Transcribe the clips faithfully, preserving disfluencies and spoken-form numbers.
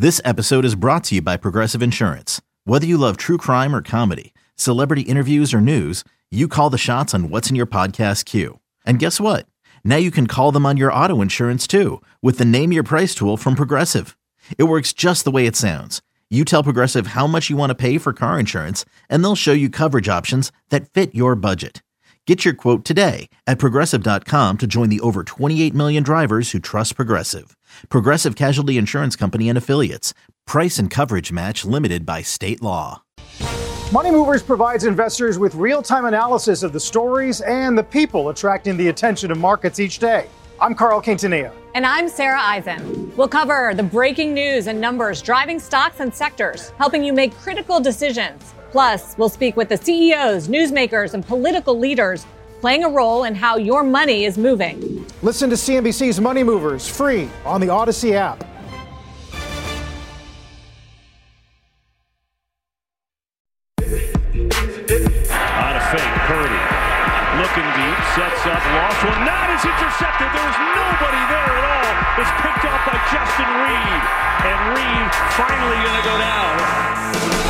This episode is brought to you by Progressive Insurance. Whether you love true crime or comedy, celebrity interviews or news, you call the shots on what's in your podcast queue. And guess what? Now you can call them on your auto insurance too with the Name Your Price tool from Progressive. It works just the way it sounds. You tell Progressive how much you want to pay for car insurance, and they'll show you coverage options that fit your budget. Get your quote today at Progressive dot com to join the over twenty-eight million drivers who trust Progressive. Progressive Casualty Insurance Company and Affiliates. Price and coverage match limited by state law. Money Movers provides investors with real-time analysis of the stories and the people attracting the attention of markets each day. I'm Carl Quintanilla. And I'm Sarah Eisen. We'll cover the breaking news and numbers driving stocks and sectors, helping you make critical decisions. Plus, we'll speak with the C E Os, newsmakers, and political leaders playing a role in how your money is moving. Listen to C N B C's Money Movers free on the Odyssey app. On a fake, Purdy looking deep, sets up, lost one. Now it's intercepted. There's nobody there at all. It's picked up by Justin Reed, and Reed finally going to go down.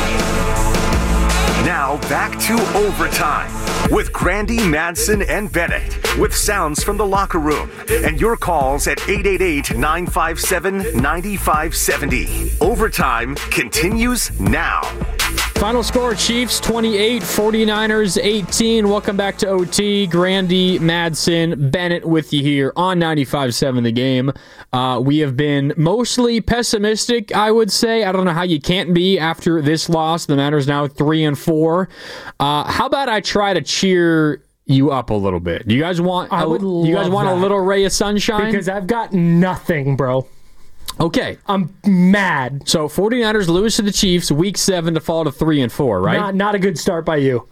Now back to overtime with Grandy, Madsen, and Bennett, with sounds from the locker room and your calls at eight eight eight, nine five seven, nine five seven zero. Overtime continues now. Final score, Chiefs twenty-eight, forty-niners eighteen. Welcome back to O T. Grandy, Madsen, Bennett with you here on ninety-five point seven The Game. Uh, we have been mostly pessimistic, I would say. I don't know how you can't be after this loss. The Niners now three and four. Uh, how about I try to cheer you up a little bit? Do you guys want? I would a, you guys want that. a little ray of sunshine? Because I've got nothing, bro. Okay. I'm mad. So forty-niners lose to the Chiefs week seven to fall to three and four, right? Not, not a good start by you.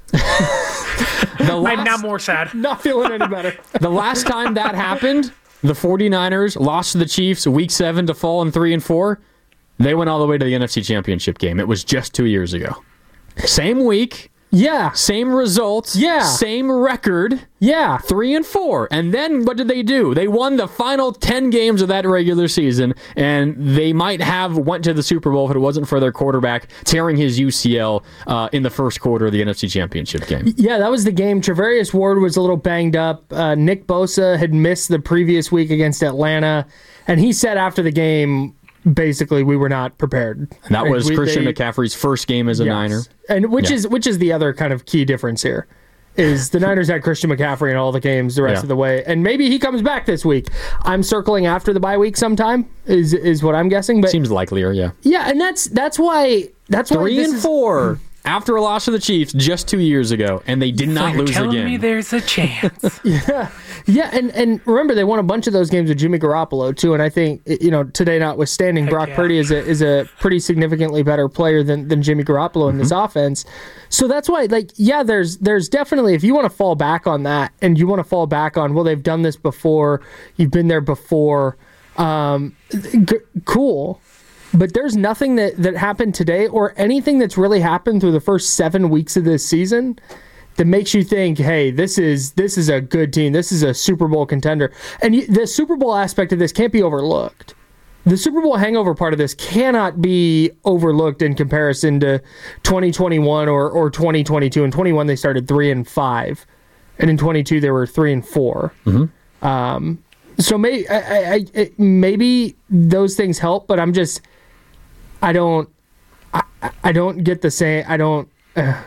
the last, I'm now more sad. Not feeling any better. The last time that happened, the forty-niners lost to the Chiefs week seven to fall in three and four. They went all the way to the N F C Championship game. It was just two years ago. Same week. Yeah. Same results. Yeah. Same record. Yeah. Three and four. And then what did they do? They won the final ten games of that regular season, and they might have went to the Super Bowl if it wasn't for their quarterback tearing his U C L uh, in the first quarter of the N F C Championship game. Yeah, that was the game. Travarius Ward was a little banged up. Uh, Nick Bosa had missed the previous week against Atlanta, and he said after the game, basically, we were not prepared. And that was we, Christian they, McCaffrey's first game as a yes. Niner. And which yeah. is which is the other kind of key difference here. Is the Niners had Christian McCaffrey in all the games the rest yeah. of the way. And maybe he comes back this week. I'm circling after the bye week sometime, is is what I'm guessing. But seems likelier, yeah. Yeah, and that's that's why that's why Three this and is, four. After a loss to the Chiefs just two years ago, and they did not so you're lose telling again. Me there's a chance. yeah, yeah, and and remember they won a bunch of those games with Jimmy Garoppolo too, and I think you know today notwithstanding, Heck Brock yeah. Purdy is a is a pretty significantly better player than, than Jimmy Garoppolo in mm-hmm. this offense. So that's why, like, yeah, there's there's definitely if you want to fall back on that, and you want to fall back on well they've done this before, you've been there before, um, g- cool. But there's nothing that, that happened today or anything that's really happened through the first seven weeks of this season that makes you think, hey, this is this is a good team. This is a Super Bowl contender. And you, the Super Bowl aspect of this can't be overlooked. The Super Bowl hangover part of this cannot be overlooked in comparison to twenty twenty-one or, or twenty twenty-two. In twenty-one, they started three and five. And in twenty-two, they were three and four. Mm-hmm. Um, so may, I, I, I, maybe those things help, but I'm just... I don't, I, I don't get the same. I don't. Uh,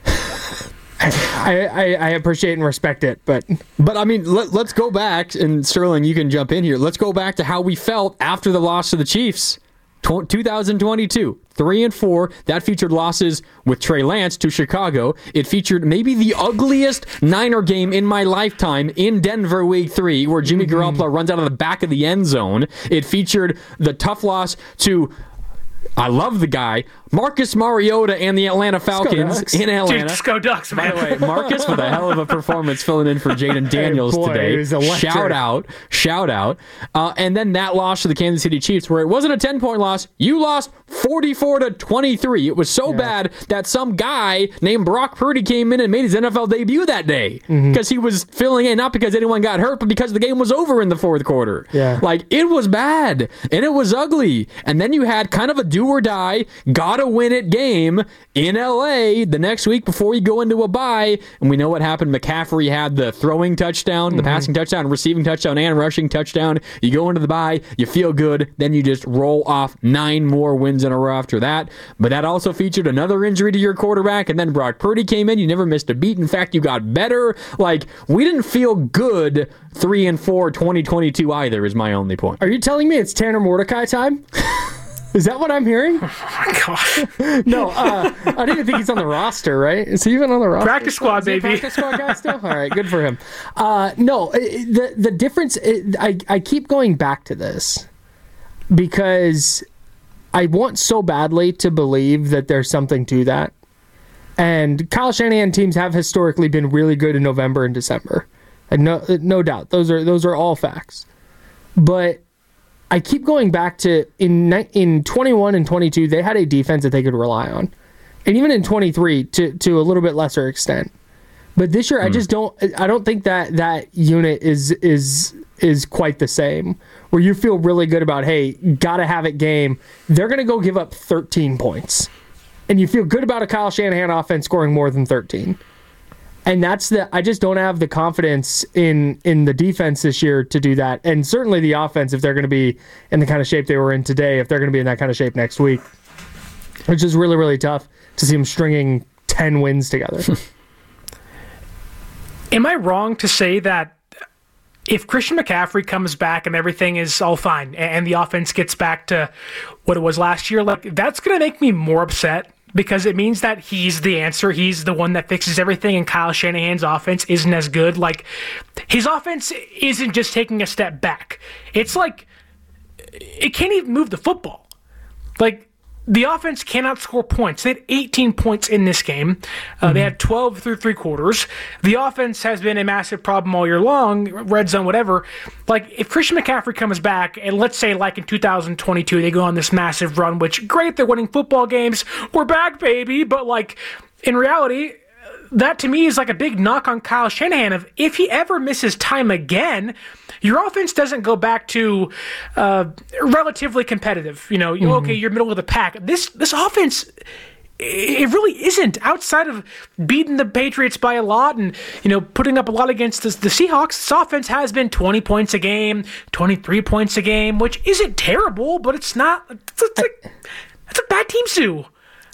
I, I I appreciate and respect it, but but I mean, let, let's go back, and Sterling, you can jump in here. Let's go back to how we felt after the loss to the Chiefs, two thousand twenty-two, three and four. That featured losses with Trey Lance to Chicago. It featured maybe the ugliest Niner game in my lifetime in Denver Week Three, where Jimmy mm-hmm. Garoppolo runs out of the back of the end zone. It featured the tough loss to. I love the guy, Marcus Mariota and the Atlanta Falcons in Atlanta. Dude, go Ducks, man. By the way, Marcus with a hell of a performance filling in for Jaden Daniels hey boy, today. Shout out, shout out. Uh, and then that loss to the Kansas City Chiefs, where it wasn't a ten-point loss. You lost forty-four to twenty-three. It was so yeah. bad that some guy named Brock Purdy came in and made his N F L debut that day because mm-hmm. he was filling in, not because anyone got hurt, but because the game was over in the fourth quarter. Yeah. Like, it was bad, and it was ugly. And then you had kind of a do-or-die, gotta-win-it game in L A the next week before you go into a bye, and we know what happened. McCaffrey had the throwing touchdown, the mm-hmm. passing touchdown, receiving touchdown, and rushing touchdown. You go into the bye, you feel good, then you just roll off nine more wins in a row after that. But that also featured another injury to your quarterback, and then Brock Purdy came in. You never missed a beat. In fact, you got better. Like, we didn't feel good three and four twenty twenty-two either, is my only point. Are you telling me it's Tanner Mordecai time? Is that what I'm hearing? Oh my gosh. No, uh, I don't even think he's on the roster, right? Is he even on the roster? Practice squad, baby. Practice squad guy still? All right, good for him. Uh, no, the the difference, I, I keep going back to this because I want so badly to believe that there's something to that. And Kyle Shanahan teams have historically been really good in November and December. And no no doubt. Those are those are all facts. But I keep going back to in in twenty-one and twenty-two, they had a defense that they could rely on. And even in twenty-three to to a little bit lesser extent. But this year mm. I just don't I don't think that that unit is is is quite the same. Where you feel really good about, hey, gotta have it game. They're gonna go give up thirteen points. And you feel good about a Kyle Shanahan offense scoring more than thirteen. And that's the I just don't have the confidence in in the defense this year to do that. And certainly the offense, if they're going to be in the kind of shape they were in today, if they're going to be in that kind of shape next week, which is really, really tough to see them stringing ten wins together. Am I wrong to say that if Christian McCaffrey comes back and everything is all fine and the offense gets back to what it was last year, like that's going to make me more upset? Because it means that he's the answer. He's the one that fixes everything, and Kyle Shanahan's offense isn't as good. Like, his offense isn't just taking a step back. It's like, it can't even move the football. Like, the offense cannot score points. They had eighteen points in this game. Uh, mm-hmm. They had twelve through three quarters. The offense has been a massive problem all year long, red zone, whatever. Like, if Christian McCaffrey comes back, and let's say like in two thousand twenty-two, they go on this massive run, which, great, they're winning football games. We're back, baby. But, like, in reality, that to me is like a big knock on Kyle Shanahan. Of if he ever misses time again, your offense doesn't go back to uh, relatively competitive. You know, mm-hmm. okay, you're middle of the pack. This this offense, it really isn't. Outside of beating the Patriots by a lot and, you know, putting up a lot against the, the Seahawks, this offense has been twenty points a game, twenty-three points a game, which isn't terrible, but it's not. It's, it's like, that's what bad teams do.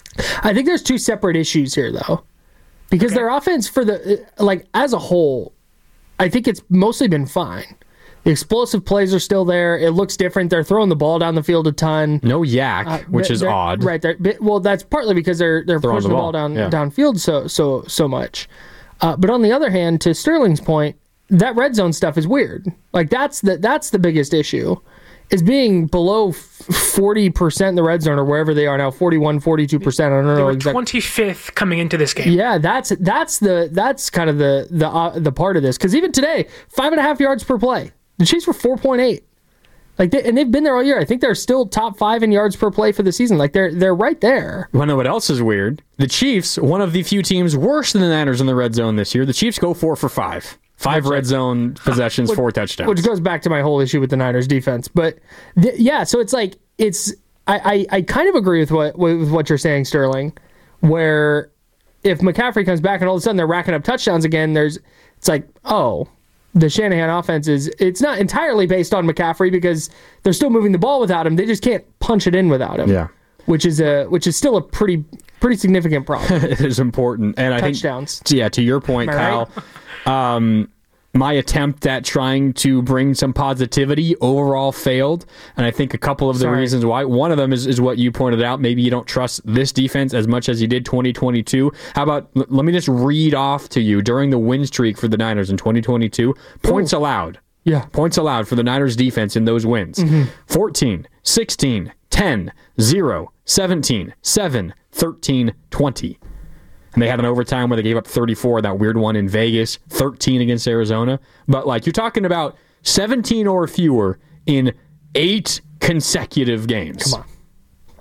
I think there's two separate issues here, though. Because okay. their offense, for the like as a whole, I think it's mostly been fine. The explosive plays are still there. It looks different. They're throwing the ball down the field a ton. No yak, uh, which is odd. Right. Well, that's partly because they're they're throwing pushing the ball, the ball down yeah. downfield so so so much. Uh, but on the other hand, to Sterling's point, that red zone stuff is weird. Like that's the that's the biggest issue. Is being below forty percent in the red zone or wherever they are now, forty-one, forty-two percent. I don't know. They were exactly. twenty-fifth coming into this game. Yeah, that's that's the that's kind of the the uh, the part of this. Because even today, five and a half yards per play. The Chiefs were four point eight. Like they, and they've been there all year. I think they're still top five in yards per play for the season. Like they're they're right there. You want to know what else is weird? The Chiefs, one of the few teams worse than the Niners in the red zone this year. The Chiefs go four for five. Five That's red right. zone possessions, which, four touchdowns. Which goes back to my whole issue with the Niners defense. But th- yeah, so it's like it's I, I, I kind of agree with what with what you're saying, Sterling, where if McCaffrey comes back and all of a sudden they're racking up touchdowns again, there's it's like, oh, the Shanahan offense is it's not entirely based on McCaffrey because they're still moving the ball without him. They just can't punch it in without him. Yeah. Which is a which is still a pretty pretty significant problem. It is important. And I touchdowns. think yeah, to your point, Kyle. Right? Um, my attempt at trying to bring some positivity overall failed, and I think a couple of the Sorry. reasons why. One of them is, is what you pointed out. Maybe you don't trust this defense as much as you did twenty twenty-two. How about, l- let me just read off to you during the win streak for the Niners in twenty twenty-two. Points Ooh. allowed. Yeah. Points allowed for the Niners defense in those wins. Mm-hmm. fourteen, sixteen, ten, zero, seventeen, seven, thirteen, twenty. And they had an overtime where they gave up thirty-four, that weird one in Vegas, thirteen against Arizona. But, like, you're talking about seventeen or fewer in eight consecutive games. Come on.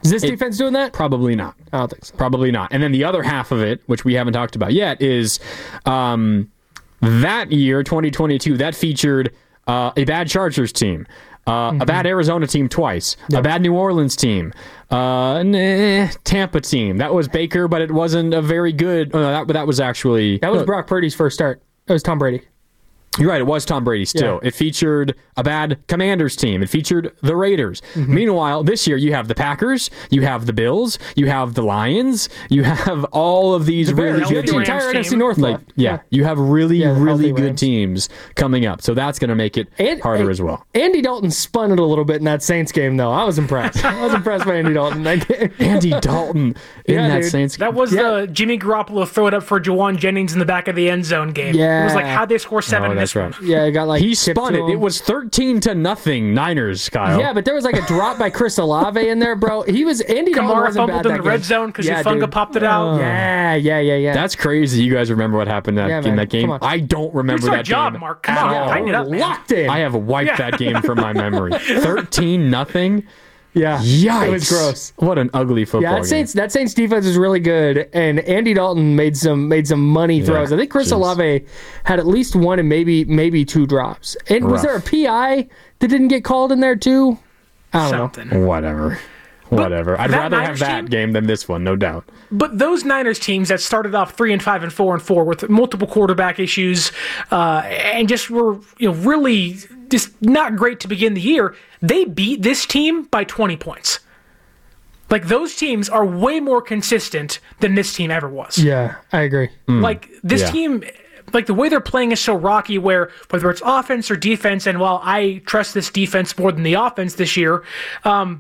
Is this It- defense doing that? Probably not. I don't think so. Probably not. And then the other half of it, which we haven't talked about yet, is um, that year, twenty twenty-two, that featured uh, a bad Chargers team, uh, mm-hmm. a bad Arizona team twice, yep. a bad New Orleans team, uh, nah, Tampa team. That was Baker, but it wasn't a very good. Oh, no, that, that was actually. That was no, Brock Purdy's first start. That was Tom Brady. You're right, it was Tom Brady still. Yeah. It featured a bad Commanders team. It featured the Raiders. Mm-hmm. Meanwhile, this year you have the Packers, you have the Bills, you have the Lions, you have all of these the really Bears, good the teams. entire N F C North. Like, yeah, yeah, you have really, yeah, really good Rams. teams coming up. So that's going to make it and, harder and, as well. Andy Dalton spun it a little bit in that Saints game, though. I was impressed. I was impressed by Andy Dalton in that game. Andy Dalton in yeah, that dude. Saints game. That was yeah. the Jimmy Garoppolo throw it up for Jawan Jennings in the back of the end zone game. Yeah. It was like, how'd they score seven oh, in that's this right. one? Yeah, it got like he spun it. him. It was thirteen to nothing Niners, Kyle. Yeah, but there was like a drop by Chris Olave in there, bro. He was Andy Dalton Kamara wasn't fumbled bad in that the game. red zone because yeah, Hufanga dude. popped it out. Yeah, yeah, yeah, yeah. That's crazy. You guys remember what happened that, Yeah, in man. that game? Come on. I don't remember It's our that job, game. Mark. Come at on, all. tighten it up, man. Locked in. I have wiped Yeah. that game from my memory. thirteen nothing. Yeah, Yikes. it was gross. What an ugly football Yeah, that game. Saints that Saints defense is really good, and Andy Dalton made some made some money throws. Yeah, I think Chris geez. Olave had at least one and maybe maybe two drops. And was Rough. there a P I that didn't get called in there too? I don't Something. know. Whatever. Whatever. I'd that rather Niners have that team- game than this one, no doubt. But those Niners teams that started off three and five and four and four with multiple quarterback issues, uh, and just were you know really just not great to begin the year, they beat this team by twenty points. Like those teams are way more consistent than this team ever was. Yeah, I agree. Like this Yeah. team, like the way they're playing is so rocky. Where whether it's offense or defense, and while I trust this defense more than the offense this year, um,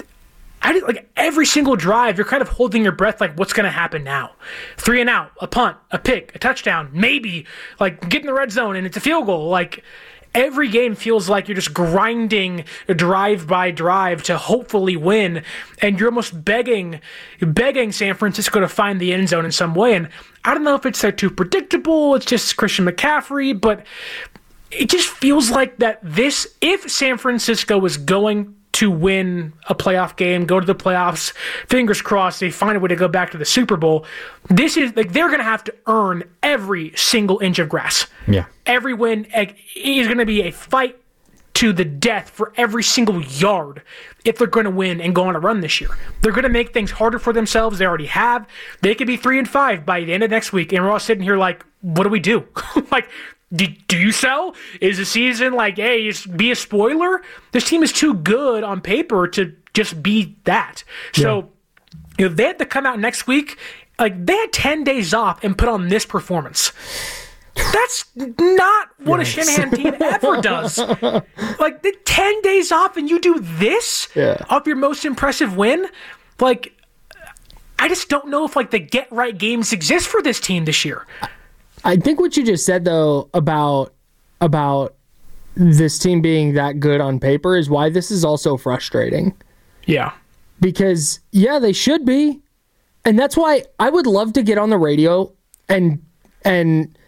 I did, like every single drive, you're kind of holding your breath. Like, what's going to happen now? Three and out, a punt, a pick, a touchdown, maybe like get in the red zone and it's a field goal. Like every game feels like you're just grinding drive by drive to hopefully win, and you're almost begging, begging San Francisco to find the end zone in some way. And I don't know if it's they're too predictable. It's just Christian McCaffrey, but it just feels like that. This, if San Francisco is going to win a playoff game, go to the playoffs, fingers crossed they find a way to go back to the Super Bowl, this is like they're going to have to earn every single inch of grass. Yeah. Every win is going to be a fight to the death for every single yard if they're going to win and go on a run this year. They're going to make things harder for themselves. They already have. They could be three and five by the end of next week, and we're all sitting here like, what do we do? Like, Do, do you sell? Is the season like, hey, just be a spoiler? This team is too good on paper to just be that. So yeah. if they had to come out next week, like they had ten days off and put on this performance. That's not what yes. a Shanahan team ever does. Like the ten days off and you do this yeah. off your most impressive win? Like, I just don't know if like the get right games exist for this team this year. I think what you just said though about about this team being that good on paper is why this is also frustrating. Yeah. Because yeah, they should be. And that's why I would love to get on the radio and and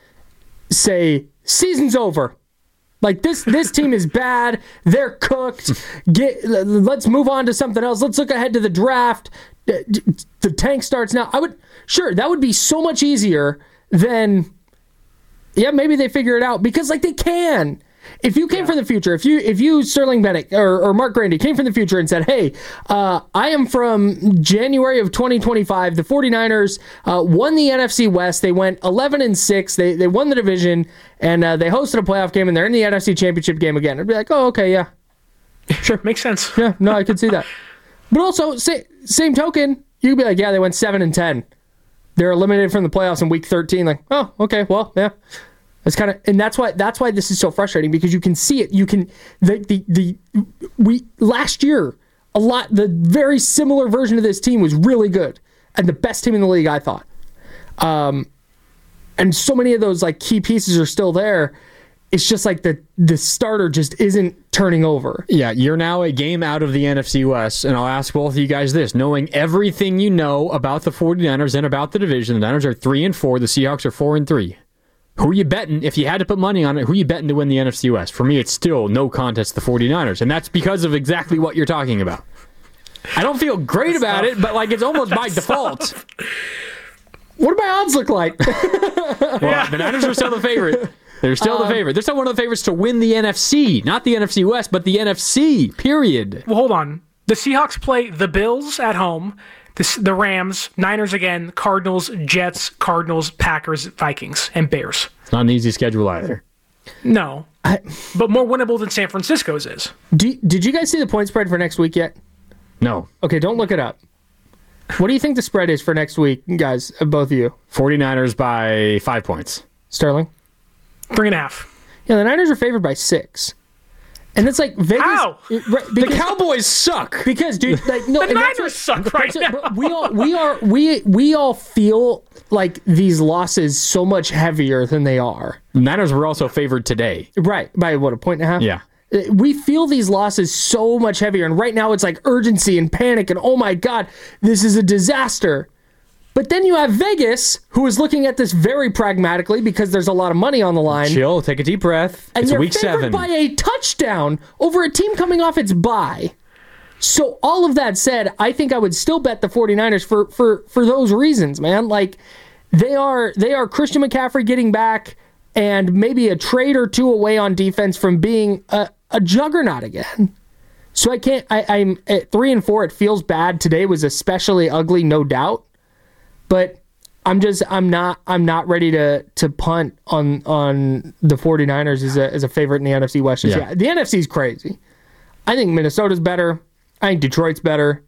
say season's over. Like this this team is bad. They're cooked. Get let's move on to something else. Let's look ahead to the draft. The tank starts now. I would sure that would be so much easier than yeah, maybe they figure it out because like they can. If you came yeah. from the future, if you if you Sterling Bennett or, or Mark Grandy came from the future and said, hey, uh, I am from January of twenty twenty-five, the 49ers uh, won the N F C West. They went eleven and six. They they won the division and uh, they hosted a playoff game and they're in the N F C Championship game again. I'd be like, oh, okay, yeah. Sure, makes sense. Yeah, no, I could see that. But also, say, same token, you could be like, yeah, they went seven and ten. They're eliminated from the playoffs in week thirteen. Like, oh, okay, well, yeah. It's kind of, and that's why that's why this is so frustrating because you can see it. You can the the the we last year a lot the very similar version of this team was really good and the best team in the league, I thought. Um, and so many of those like key pieces are still there. It's just like the the starter just isn't turning over. Yeah, you're now a game out of the N F C West, and I'll ask both of you guys this. Knowing everything you know about the 49ers and about the division, the Niners are three and four, the Seahawks are four and three. Who are you betting? If you had to put money on it, who are you betting to win the N F C West? For me, it's still no contest the 49ers, and that's because of exactly what you're talking about. I don't feel great That's about tough. it, but like it's almost by That's default. tough. What do my odds look like? Well, Yeah. the Niners are still the favorite. They're still the favorite. They're still one of the favorites to win the N F C, not the N F C West, but the N F C. Period. Well, hold on. The Seahawks play the Bills at home, the, the Rams, Niners again, Cardinals, Jets, Cardinals, Packers, Vikings, and Bears. It's not an easy schedule either. No, I, but more winnable than San Francisco's is. do, did you guys see the point spread for next week yet? No. Okay, don't look it up. What do you think the spread is for next week, guys, both of you? 49ers by five points. Sterling? Three and a half. Yeah, the Niners are favored by six. And it's like Vegas. How? It, right, The because, Cowboys suck. because, dude, like no, The and that's Niners what- suck right that's now. what- We all, we are, we, we all feel like these losses so much heavier than they are. Niners were also favored today. Right, by what, a point and a half? Yeah. Uh, We feel these losses so much heavier, and right now it's like urgency and panic, and oh my God, this is a disaster. But then you have Vegas, who is looking at this very pragmatically because there's a lot of money on the line. Chill, take a deep breath. And It's they're week favored seven. by a touchdown over a team coming off its bye. So all of that said, I think I would still bet the 49ers for for for those reasons, man. Like they are they are Christian McCaffrey getting back and maybe a trade or two away on defense from being a, a juggernaut again. So I can't I, I'm at three and four, it feels bad. Today was especially ugly, no doubt. But I'm just I'm not I'm not ready to to punt on on the 49ers as a as a favorite in the N F C West. Yeah. Yeah. The N F C is crazy. I think Minnesota's better. I think Detroit's better.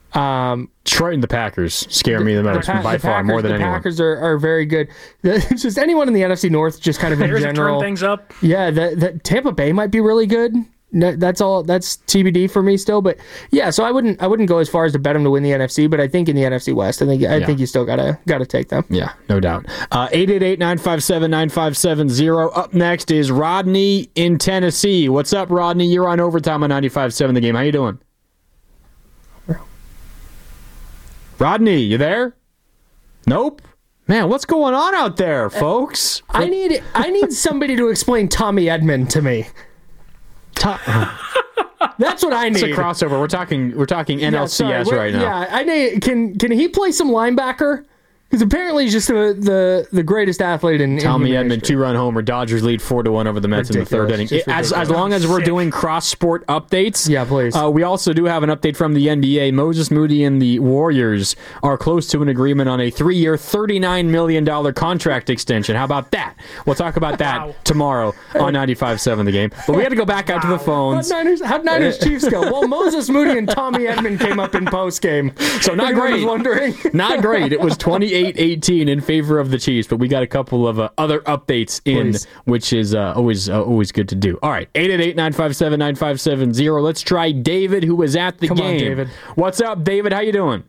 Um, Detroit and the Packers scare me the most Pa- by the far Packers, more than the anyone. Packers are, are very good. The, it's just anyone in the N F C North, just kind of in Bears have general. turned things up. Yeah, the, the Tampa Bay might be really good. No, that's all. That's T B D for me still. But yeah, so I wouldn't. I wouldn't go as far as to bet them to win the N F C. But I think in the N F C West, I think I Yeah. think you still gotta gotta take them. Yeah, no doubt. Uh, eight eight eight, nine five seven, nine five seven zero. Up next is Rodney in Tennessee. What's up, Rodney? You're on Overtime on ninety-five point seven The Game. How you doing? Rodney, you there? Nope. Man, what's going on out there, folks? I need I need somebody to explain Tommy Edman to me. That's what I need. It's a crossover. We're talking. We're talking N L C S Yeah, sorry, right now. Yeah, I need. Can can he play some linebacker? Because apparently he's just the, the the greatest athlete in Tommy in Edman, two-run homer. Dodgers lead four to one over the Mets Ridiculous. in the third inning. Just As, as ridiculous. long as we're Sick. doing cross-sport updates, Yeah, please. Uh, we also do have an update from the N B A. Moses Moody and the Warriors are close to an agreement on a three-year, thirty-nine million dollars contract extension. How about that? We'll talk about that Wow. tomorrow on ninety-five point seven The Game. But we got to go back out to the How'd phones. Niners, how'd Niners Chiefs go? Well, Moses Moody and Tommy Edman came up in post game. So not Anyone great. was wondering. Not great. It was twenty-eight eighteen in favor of the Chiefs, but we got a couple of uh, other updates in, Please. which is uh, always uh, always good to do. All right, eight eight eight, nine five seven, nine five seven zero. Let's try David, who was at the Come on, game. David. What's up, David? How you doing?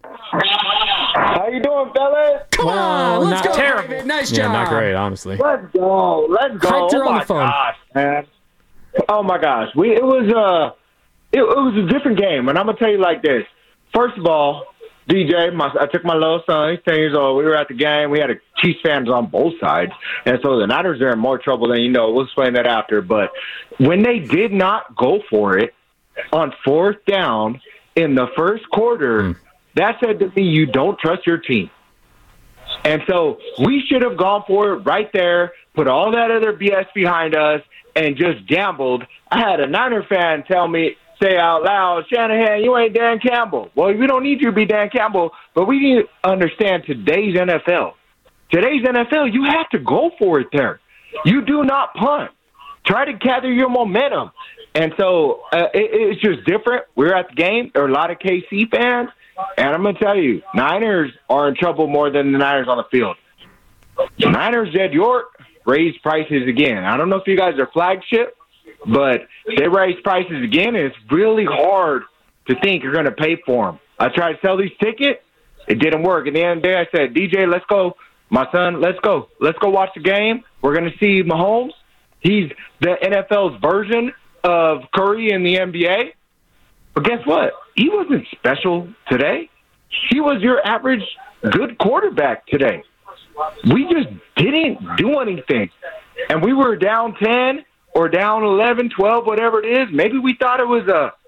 How you doing, fellas? Come Well, on, let's not- go, Terrible. David. Nice Yeah, job. not great, honestly. Let's go. Let's go. Hyped her oh on my the phone. gosh, man. Oh my gosh. We it was uh it, it was a different game, and I'm gonna tell you like this. First of all, D J, my, I took my little son. He's ten years old. We were at the game. We had a Chiefs fans on both sides, and so the Niners are in more trouble than you know. We'll explain that after. But when they did not go for it on fourth down in the first quarter, Mm. that said to me, you don't trust your team. And so we should have gone for it right there, put all that other B S behind us, and just gambled. I had a Niner fan tell me, say out loud, Shanahan, you ain't Dan Campbell. Well, we don't need you to be Dan Campbell, but we need to understand today's N F L. Today's N F L, you have to go for it there. You do not punt. Try to gather your momentum. And so uh, it, it's just different. We were at the game. There were a lot of K C fans. And I'm going to tell you, Niners are in trouble more than the Niners on the field. The Niners, Jed York, raised prices again. I don't know if you guys are flagship, but they raised prices again, and it's really hard to think you're going to pay for them. I tried to sell these tickets. It didn't work. At the end of the day, I said, D J, let's go. My son, let's go. Let's go watch the game. We're going to see Mahomes. He's the N F L's version of Curry in the N B A. But guess what? He wasn't special today. He was your average good quarterback today. We just didn't do anything. And we were down ten or down eleven, twelve, whatever it is. Maybe we thought it was a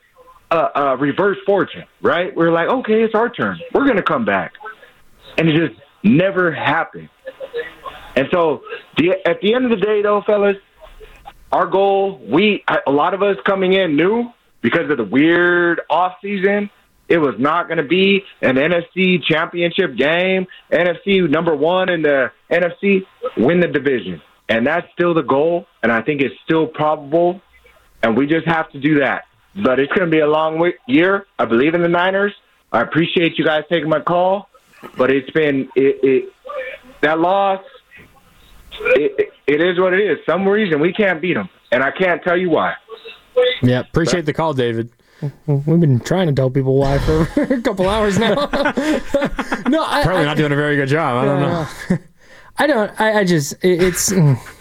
a, a reverse fortune, right? We're like, okay, it's our turn. We're going to come back. And it just never happened. And so the, at the end of the day, though, fellas, our goal, we a lot of us coming in knew because of the weird offseason, it was not going to be an N F C championship game. N F C number one in the N F C, win the division. And that's still the goal, and I think it's still probable, and we just have to do that. But it's going to be a long year. I believe in the Niners. I appreciate you guys taking my call, but it's been it, it that loss, it, it is what it is. Some reason we can't beat them, and I can't tell you why. Yeah, appreciate the call, David. We've been trying to tell people why for a couple hours now. no, I, Probably I, not doing a very good job. I don't know. know. I don't. I, I just. It, it's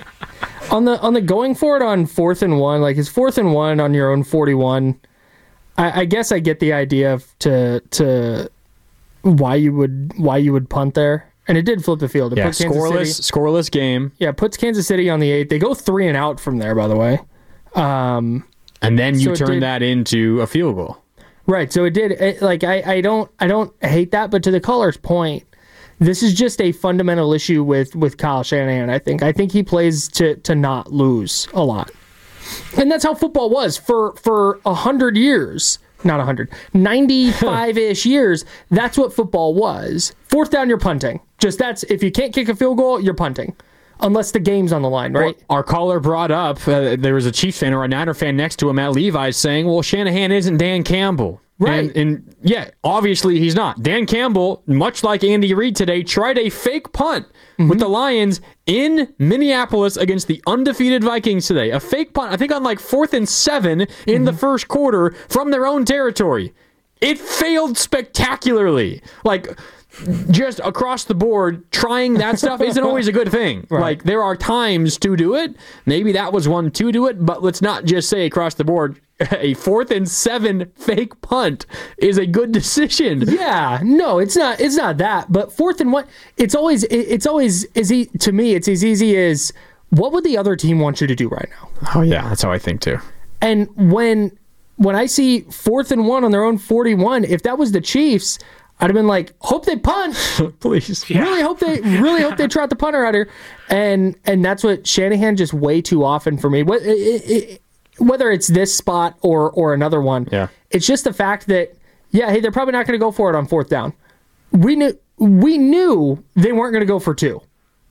on the on the going for it on fourth and one. Like it's fourth and one on your own forty-one. I, I guess I get the idea of to to why you would why you would punt there, and it did flip the field. It Yeah, put Kansas scoreless, City, scoreless game. Yeah, puts Kansas City on the eight. They go three and out from there. By the way, um, and then you so turn did, that into a field goal. Right. So it did. It, like I, I don't I don't hate that, but to the caller's point. This is just a fundamental issue with, with Kyle Shanahan, I think. I think he plays to, to not lose a lot. And that's how football was for for one hundred years. Not one hundred. ninety-five-ish years, that's what football was. Fourth down, you're punting. Just that's, if you can't kick a field goal, you're punting. Unless the game's on the line, right? Well, our caller brought up, uh, there was a Chiefs fan or a Niner fan next to him at Levi's saying, well, Shanahan isn't Dan Campbell. Right. And, and yeah, obviously he's not. Dan Campbell, much like Andy Reid today, tried a fake punt mm-hmm. with the Lions in Minneapolis against the undefeated Vikings today. A fake punt, I think on like fourth and seven in mm-hmm. the first quarter from their own territory. It failed spectacularly. Like, just across the board, trying that stuff isn't always a good thing. Right. Like, there are times to do it. Maybe that was one to do it, but let's not just say across the board, a fourth and seven fake punt is a good decision. Yeah, no, it's not. It's not that. But fourth and one, it's always. It's always is he to me. It's as easy as what would the other team want you to do right now? Oh yeah, that's how I think too. And when when I see fourth and one on their own forty-one, if that was the Chiefs, I'd have been like, hope they punt, please. Yeah. Really hope they really hope they trot the punter out here. And and that's what Shanahan just way too often for me. What it, it, Whether it's this spot or or another one, yeah. It's just the fact that, yeah, hey, they're probably not going to go for it on fourth down. We knew we knew they weren't going to go for two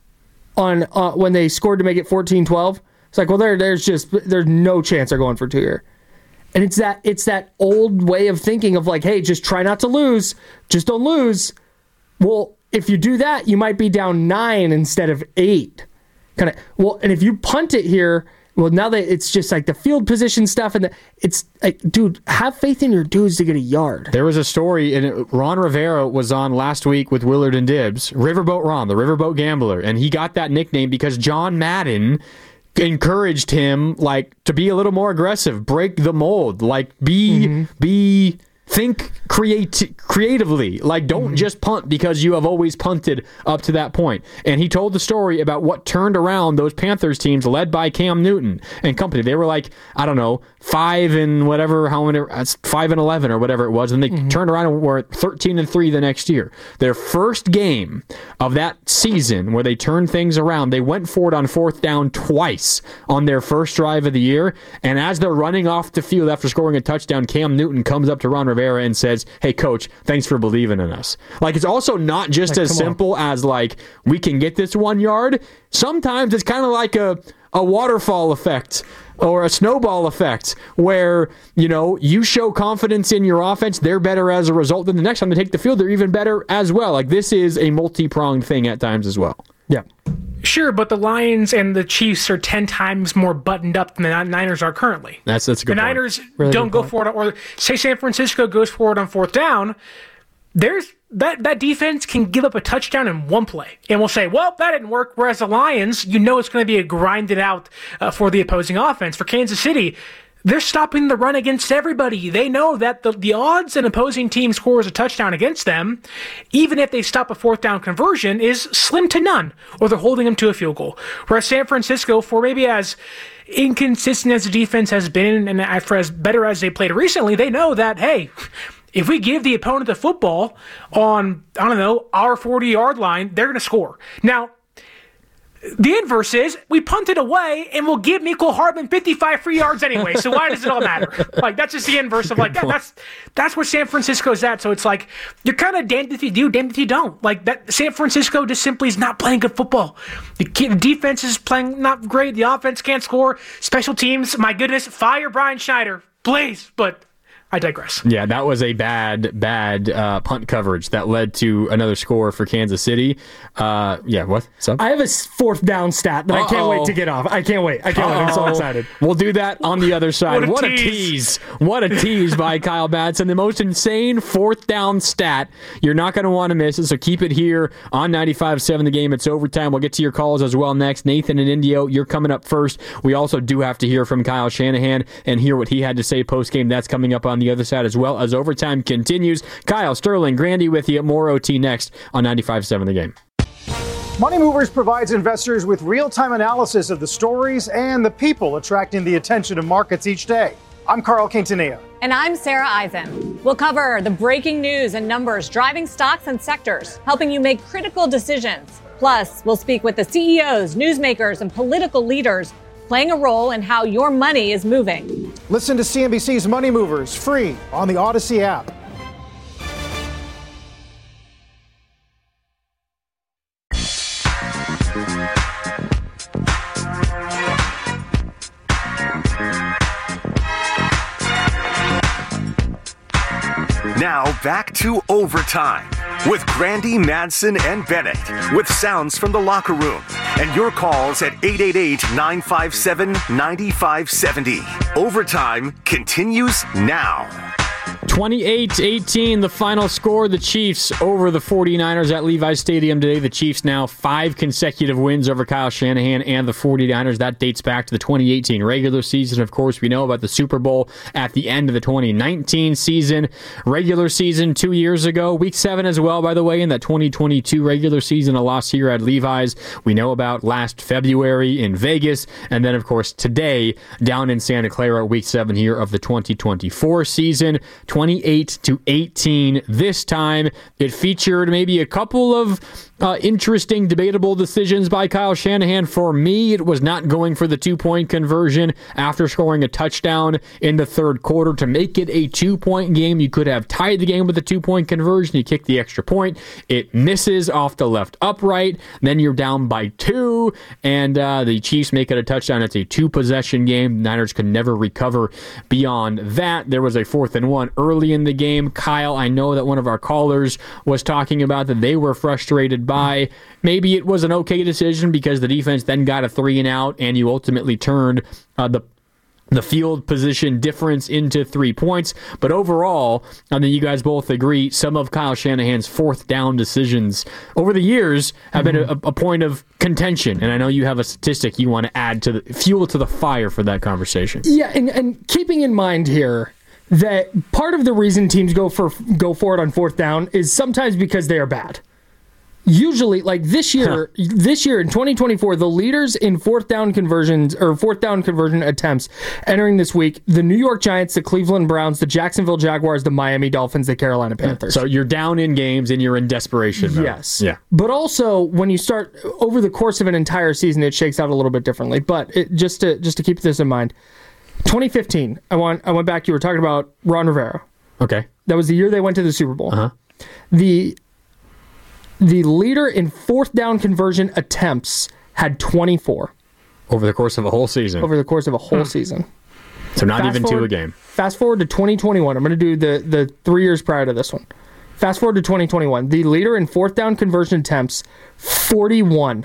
on uh, when they scored to make it fourteen twelve. It's like, well, there there's just there's no chance they're going for two here. And it's that it's that old way of thinking of like, hey, just try not to lose, just don't lose. Well, if you do that, you might be down nine instead of eight. Kind of well, and if you punt it here. Well, now that it's just like the field position stuff, and the, it's like, dude, have faith in your dudes to get a yard. There was a story, and Ron Rivera was on last week with Willard and Dibbs, Riverboat Ron, the Riverboat Gambler, and he got that nickname because John Madden encouraged him, like, to be a little more aggressive, break the mold, like, be mm-hmm. be. Think create creatively. Like, don't mm-hmm. just punt because you have always punted up to that point. And he told the story about what turned around those Panthers teams led by Cam Newton and company. They were like, I don't know, five and whatever, how many, five and eleven or whatever it was. And they mm-hmm. turned around and were thirteen and three the next year. Their first game of that season where they turned things around, they went for it on fourth down twice on their first drive of the year. And as they're running off the field after scoring a touchdown, Cam Newton comes up to Ron Rivera and says, hey, coach, thanks for believing in us. Like, it's also not just like, as simple on. as, like, we can get this one yard. Sometimes it's kind of like a, a waterfall effect or a snowball effect where, you know, you show confidence in your offense, they're better as a result. Then the next time they take the field, they're even better as well. Like, this is a multi-pronged thing at times as well. Yeah. Sure, but the Lions and the Chiefs are ten times more buttoned up than the Niners are currently. That's that's a good The point. Niners really don't go for it, or say San Francisco goes for it on fourth down. There's that that defense can give up a touchdown in one play, and we'll say, well, that didn't work. Whereas the Lions, you know, it's going to be a grinded out uh, for the opposing offense. For Kansas City, they're stopping the run against everybody. They know that the, the odds an opposing team scores a touchdown against them, even if they stop a fourth down conversion, is slim to none, or they're holding them to a field goal. Whereas San Francisco, for maybe as inconsistent as the defense has been and for as better as they played recently, they know that, hey, if we give the opponent the football on, I don't know, our forty-yard line, they're going to score. Now, the inverse is we punt it away and we'll give Mecole Hardman fifty-five free yards anyway. So why does it all matter? Like, that's just the inverse of like that, that's that's where San Francisco's at. So it's like you're kind of damned if you do, damned if you don't. Like that, San Francisco just simply is not playing good football. The, the defense is playing not great. The offense can't score. Special teams, my goodness, fire Brian Schneider, please. But I digress. Yeah, that was a bad, bad uh, punt coverage that led to another score for Kansas City. Uh, yeah, what? What's I have a fourth down stat that Uh-oh. I can't wait to get off. I can't wait. I can't Uh-oh. wait. I'm so excited. We'll do that on the other side. What a what tease. a tease. What a tease by Kyle Batson. The most insane fourth down stat. You're not going to want to miss it, so keep it here on ninety-five seven The Game. It's overtime. We'll get to your calls as well next. Nathan and Indio, you're coming up first. We also do have to hear from Kyle Shanahan and hear what he had to say post-game. That's coming up on the other side as well as overtime continues. Kyle, Sterling, Grandy with you. More O T next on ninety-five seven The Game. Money Movers provides investors with real-time analysis of the stories and the people attracting the attention of markets each day. I'm Carl Quintanilla. And I'm Sarah Eisen. We'll cover the breaking news and numbers driving stocks and sectors, helping you make critical decisions. Plus, we'll speak with the C E Os, newsmakers, and political leaders playing a role in how your money is moving. Listen to C N B C's Money Movers free on the Odyssey app. Now back to Overtime with Grandy, Madsen, and Bennett, with sounds from the locker room and your calls at eight eight eight, nine five seven, nine five seven zero. Overtime continues now. twenty-eight eighteen, the final score. The Chiefs over the 49ers at Levi's Stadium today. The Chiefs now five consecutive wins over Kyle Shanahan and the 49ers. That dates back to the twenty eighteen regular season. Of course, we know about the Super Bowl at the end of the twenty nineteen season. Regular season two years ago. Week seven as well, by the way, in that twenty twenty-two regular season. A loss here at Levi's. We know about last February in Vegas. And then, of course, today down in Santa Clara, week seven here of the twenty twenty-four season. twenty-eight to eighteen this time. It featured maybe a couple of uh, interesting, debatable decisions by Kyle Shanahan. For me, it was not going for the two-point conversion after scoring a touchdown in the third quarter to make it a two-point game. You could have tied the game with a two-point conversion. You kick the extra point. It misses off the left upright. Then you're down by two, and uh, the Chiefs make it a touchdown. It's a two-possession game. Niners could never recover beyond that. There was a fourth and one early in the game. Kyle, I know that one of our callers was talking about that they were frustrated by. Maybe it was an okay decision because the defense then got a three and out, and you ultimately turned uh, the the field position difference into three points. But overall, I think you guys both agree some of Kyle Shanahan's fourth down decisions over the years have mm-hmm. been a, a point of contention. And I know you have a statistic you want to add to the fuel to the fire for that conversation. Yeah, and, and keeping in mind here that part of the reason teams go for go for it on fourth down is sometimes because they are bad. Usually, like this year, huh. this year in twenty twenty-four, the leaders in fourth down conversions or fourth down conversion attempts entering this week: the New York Giants, the Cleveland Browns, the Jacksonville Jaguars, the Miami Dolphins, the Carolina Panthers. So you're down in games and you're in desperation mode. Yes. Yeah. But also, when you start over the course of an entire season, it shakes out a little bit differently. But it, just to just to keep this in mind, twenty fifteen. I want I went back. You were talking about Ron Rivera. Okay. That was the year they went to the Super Bowl. Uh-huh. The The leader in fourth down conversion attempts had twenty-four. Over the course of a whole season. Over the course of a whole hmm. season. So not fast even forward, two a game. Fast forward to twenty twenty-one. I'm going to do the, the three years prior to this one. Fast forward to twenty twenty-one. The leader in fourth down conversion attempts, forty-one.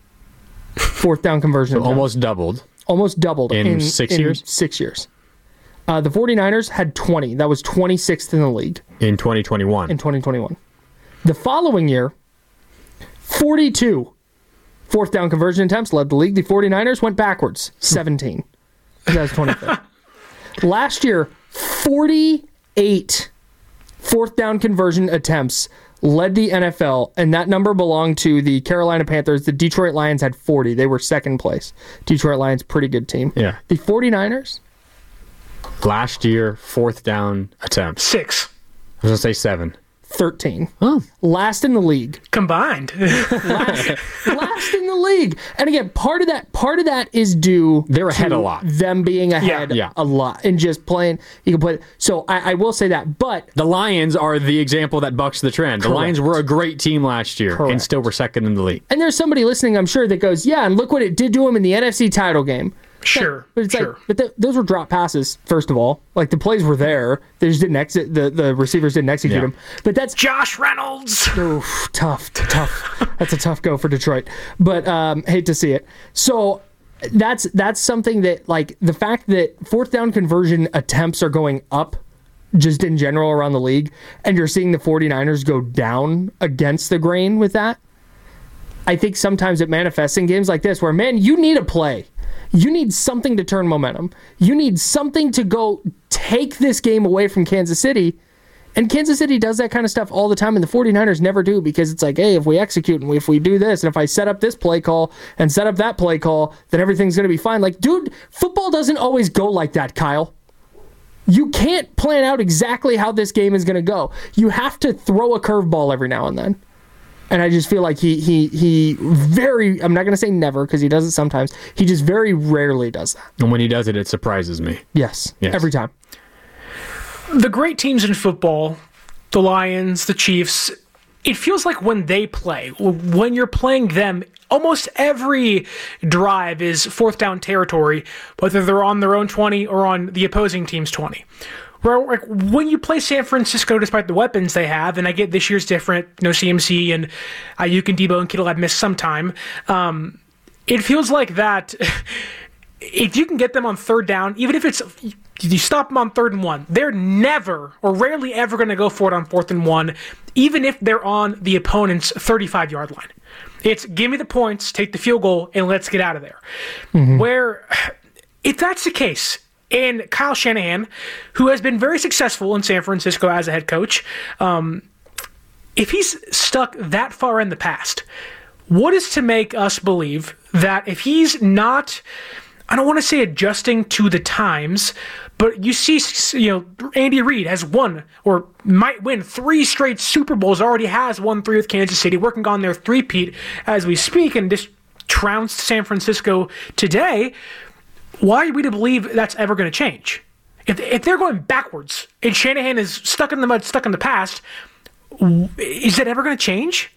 Fourth down conversion so attempts. Almost doubled. Almost doubled. In, in six in years? Six years. Uh, the 49ers had twenty. That was twenty-sixth in the league. In twenty twenty-one. In twenty twenty-one. The following year, forty-two fourth down conversion attempts led the league. The 49ers went backwards, seventeen. That was twenty-fifth. Last year, forty-eight fourth down conversion attempts led the N F L, and that number belonged to the Carolina Panthers. The Detroit Lions had forty. They were second place. Detroit Lions, pretty good team. Yeah. The 49ers? Last year, fourth down attempts. Six. I was going to say seven. thirteen. Oh. Last in the league. Combined. last, last in the league. And again, part of that part of that is due They're ahead to a lot. Them being ahead Yeah. a lot and just playing. You can play. So I, I will say that, but The Lions are the example that bucks the trend. The Correct. Lions were a great team last year Correct. and still were second in the league. and there's somebody listening, I'm sure, that goes, yeah, and look what it did to him in the N F C title game. Sure, But it's sure. like, but th- those were drop passes. First of all, like the plays were there, they just didn't exit. The, the receivers didn't execute Yeah. them. But that's Josh Reynolds. oof, tough, tough. That's a tough go for Detroit. But um, hate to see it. So that's that's something that, like, the fact that fourth down conversion attempts are going up just in general around the league, and you're seeing the 49ers go down against the grain with that. I think sometimes it manifests in games like this where, man, you need a play. You need something to turn momentum. You need something to go take this game away from Kansas City. And Kansas City does that kind of stuff all the time, and the 49ers never do, because it's like, hey, if we execute and if we do this, and if I set up this play call and set up that play call, then everything's going to be fine. Like, dude, football doesn't always go like that, Kyle. You can't plan out exactly how this game is going to go. You have to throw a curveball every now and then. And I just feel like he he he very, I'm not going to say never, because he does it sometimes. He just very rarely does that. And when he does it, it surprises me. Yes, Yes. every time. The great teams in football, the Lions, the Chiefs, it feels like when they play, when you're playing them, almost every drive is fourth down territory, whether they're on their own twenty or on the opposing team's twenty. Where, like, when you play San Francisco, despite the weapons they have, and I get this year's different, you know, C M C and Ayuk and Debo and Kittle have missed some time, um, it feels like that if you can get them on third down, even if it's, you stop them on third and one, they're never or rarely ever going to go for it on fourth and one, even if they're on the opponent's thirty-five-yard line. It's give me the points, take the field goal, and let's get out of there. Mm-hmm. Where, if that's the case, and Kyle Shanahan, who has been very successful in San Francisco as a head coach, um, if he's stuck that far in the past, what is to make us believe that if he's not, I don't want to say adjusting to the times, but you see, you know, Andy Reid has won or might win three straight Super Bowls, already has won three with Kansas City, working on their three-peat as we speak, and just trounced San Francisco today. Why are we to believe that's ever going to change? If if they're going backwards and Shanahan is stuck in the mud, stuck in the past, is that ever going to change?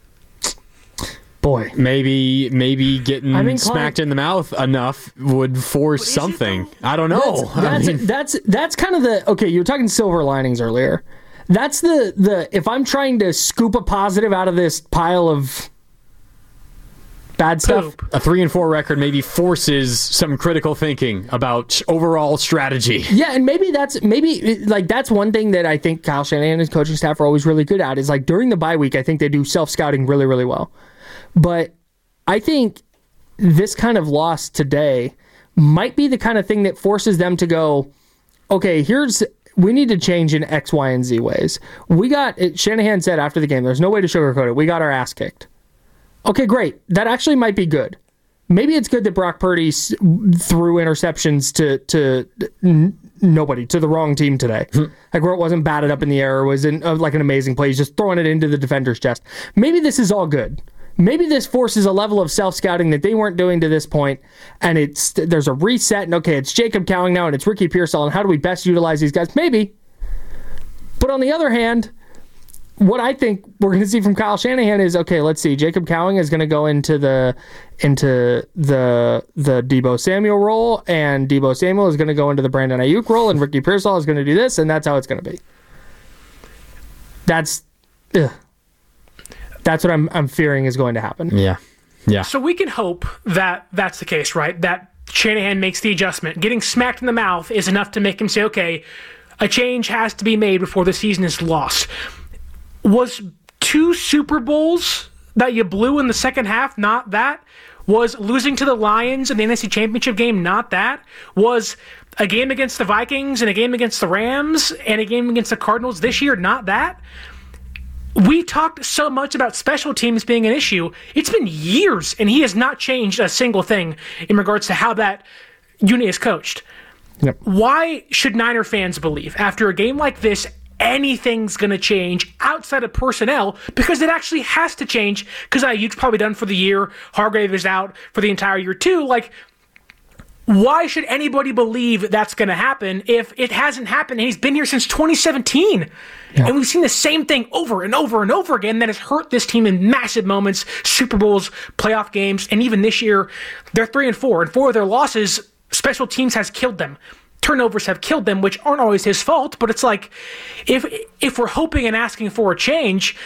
Boy, maybe maybe getting inclined, smacked in the mouth enough would force something. I don't know. That's that's, I mean, that's that's kind of the okay. You were talking silver linings earlier. That's the the if I'm trying to scoop a positive out of this pile of bad stuff. A three and four record maybe forces some critical thinking about overall strategy. Yeah, and maybe that's maybe like that's one thing that I think Kyle Shanahan and his coaching staff are always really good at is like during the bye week. I think they do self scouting really really well, but I think this kind of loss today might be the kind of thing that forces them to go, okay, here's we need to change in X, Y, and Z ways. We got Shanahan said after the game, there's no way to sugarcoat it. We got our ass kicked. Okay, great. That actually might be good. Maybe it's good that Brock Purdy threw interceptions to to n- nobody, to the wrong team today. Hmm. Like where it wasn't batted up in the air, or was in, uh, like an amazing play. He's just throwing it into the defender's chest. Maybe this is all good. Maybe this forces a level of self-scouting that they weren't doing to this point, and it's there's a reset, and okay, it's Jacob Cowing now, and it's Ricky Pearsall, and how do we best utilize these guys? Maybe. But on the other hand, what I think we're going to see from Kyle Shanahan is, okay, let's see. Jacob Cowing is going to go into the into the the Debo Samuel role, and Debo Samuel is going to go into the Brandon Ayuk role, and Ricky Pearsall is going to do this, and that's how it's going to be. That's ugh. That's what I'm I'm fearing is going to happen. Yeah, yeah. So we can hope that that's the case, right? That Shanahan makes the adjustment. Getting smacked in the mouth is enough to make him say, okay, a change has to be made before the season is lost. Was two Super Bowls that you blew in the second half not that? Was losing to the Lions in the N F C Championship game not that? Was a game against the Vikings and a game against the Rams and a game against the Cardinals this year not that? We talked so much about special teams being an issue. It's been years, and he has not changed a single thing in regards to how that unit is coached. Yep. Why should Niner fans believe after a game like this anything's going to change outside of personnel? Because it actually has to change, because Ayuk's probably done for the year. Hargrave is out for the entire year too. Like, why should anybody believe that's going to happen if it hasn't happened and he's been here since twenty seventeen? Yeah. And we've seen the same thing over and over and over again that has hurt this team in massive moments, Super Bowls, playoff games, and even this year, they're three and four, and four of their losses, special teams has killed them. Turnovers have killed them, which aren't always his fault, but it's like, if if we're hoping and asking for a change,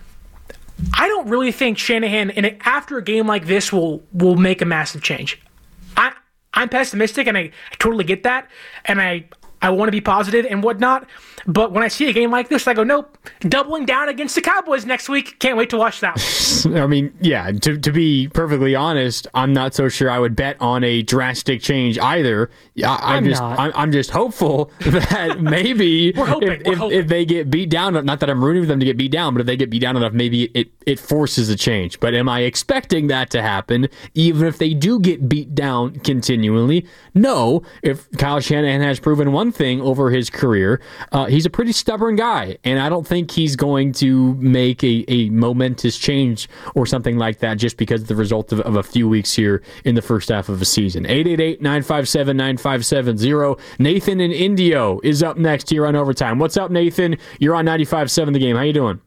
I don't really think Shanahan, in a, after a game like this, will will make a massive change. I, I'm pessimistic, and I, I totally get that, and I, I want to be positive and whatnot, but when I see a game like this, I go, nope, doubling down against the Cowboys next week. Can't wait to watch that one. I mean, yeah, to to be perfectly honest, I'm not so sure I would bet on a drastic change either. I, I'm, I'm just I'm, I'm just hopeful that maybe We're hoping, if, we're if, hoping. if they get beat down, not that I'm rooting for them to get beat down, but if they get beat down enough, maybe it, it forces a change. But am I expecting that to happen, even if they do get beat down continually? No. If Kyle Shanahan has proven one thing over his career, uh, he's a pretty stubborn guy, and I don't think he's going to make a, a momentous change or something like that just because of the result of, of a few weeks here in the first half of a season. eight eight eight, nine five seven, nine five seven zero. Nathan in Indio is up next here on Overtime. What's up, Nathan? You're on ninety-five point seven The Game. How you doing?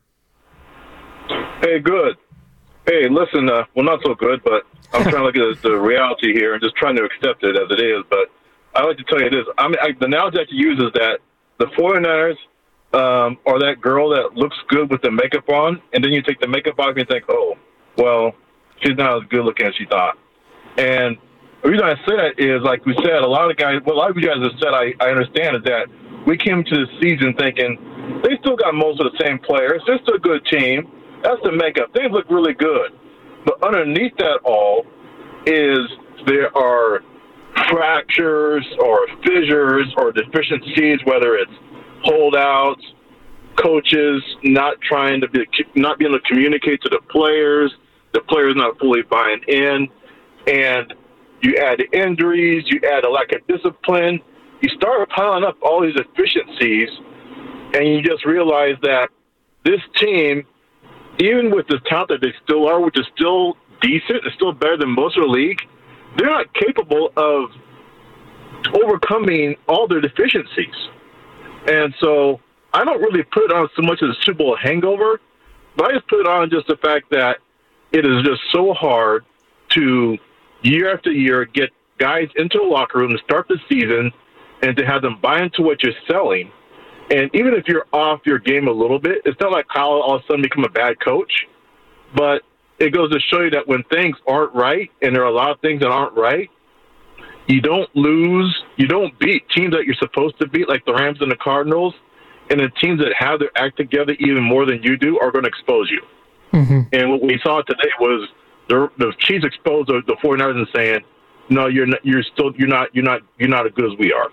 Hey, good. Hey, listen, uh, well, not so good, but I'm trying to look at the reality here and just trying to accept it as it is. But I like to tell you this. I mean, I, the analogy I can use is that the 49ers um, are that girl that looks good with the makeup on, and then you take the makeup off and you think, oh, well, she's not as good looking as she thought. And the reason I say that is, like we said, a lot of guys, well, a lot of you guys have said, I, I understand, is that we came to the season thinking they still got most of the same players. They're still a good team. That's the makeup. They look really good. But underneath that all is there are fractures or fissures or deficiencies, whether it's holdouts, coaches not trying to be, not being able to communicate to the players, the players not fully buying in, and you add the injuries, you add a lack of discipline, you start piling up all these deficiencies, and you just realize that this team, even with the talent that they still are, which is still decent, it's still better than most of the league, they're not capable of overcoming all their deficiencies. And so I don't really put it on so much as a Super Bowl hangover, but I just put it on just the fact that it is just so hard to, year after year, get guys into the locker room to start the season and to have them buy into what you're selling. And even if you're off your game a little bit, it's not like Kyle all of a sudden become a bad coach, but it goes to show you that when things aren't right, and there are a lot of things that aren't right, you don't lose, you don't beat teams that you're supposed to beat, like the Rams and the Cardinals, and the teams that have their act together even more than you do are going to expose you. Mm-hmm. And what we saw today was the, the Chiefs exposed the, the 49ers and saying, no, you're not, you're still, you're not, you're not, you're not as good as we are.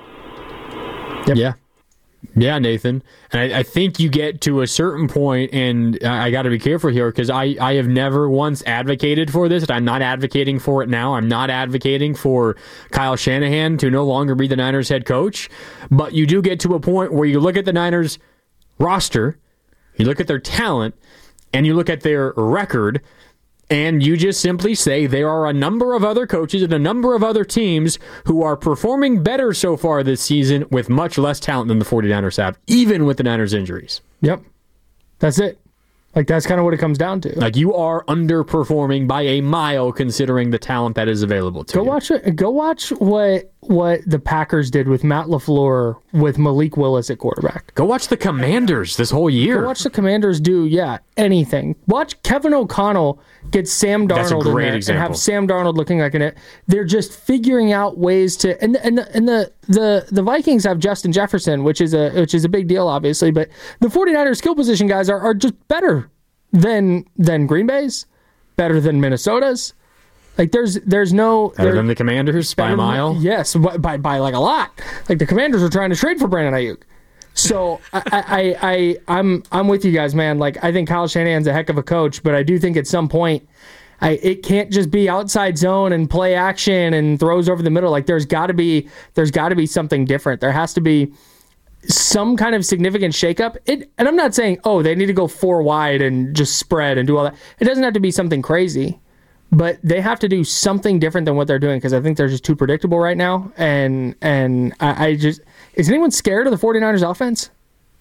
Yep. Yeah. Yeah, Nathan. And I, I think you get to a certain point, and I, I got to be careful here because I, I have never once advocated for this, and I'm not advocating for it now. I'm not advocating for Kyle Shanahan to no longer be the Niners head coach. But you do get to a point where you look at the Niners roster, you look at their talent, and you look at their record, and you just simply say there are a number of other coaches and a number of other teams who are performing better so far this season with much less talent than the 49ers have, even with the Niners' injuries. Yep. That's it. Like, that's kind of what it comes down to. Like, you are underperforming by a mile considering the talent that is available to go you. Watch it. Go watch what what the Packers did with Matt LaFleur with Malik Willis at quarterback. Go watch the Commanders this whole year. Go watch the Commanders do, yeah, anything. Watch Kevin O'Connell get Sam Darnold That's a great in there example. and have Sam Darnold looking like an it. They're just figuring out ways to, and and and the the the Vikings have Justin Jefferson, which is a which is a big deal, obviously, but the 49ers skill position guys are are just better than than Green Bay's, better than Minnesota's. Like there's there's no better than the Commanders by a mile. Than, yes, by, by by like a lot. Like the Commanders are trying to trade for Brandon Ayuk. So I, I I I'm I'm with you guys, man. Like I think Kyle Shanahan's a heck of a coach, but I do think at some point, I it can't just be outside zone and play action and throws over the middle. Like there's got to be there's got to be something different. There has to be some kind of significant shakeup. It and I'm not saying oh they need to go four wide and just spread and do all that. It doesn't have to be something crazy. But they have to do something different than what they're doing because I think they're just too predictable right now. And and I, I just... Is anyone scared of the 49ers offense?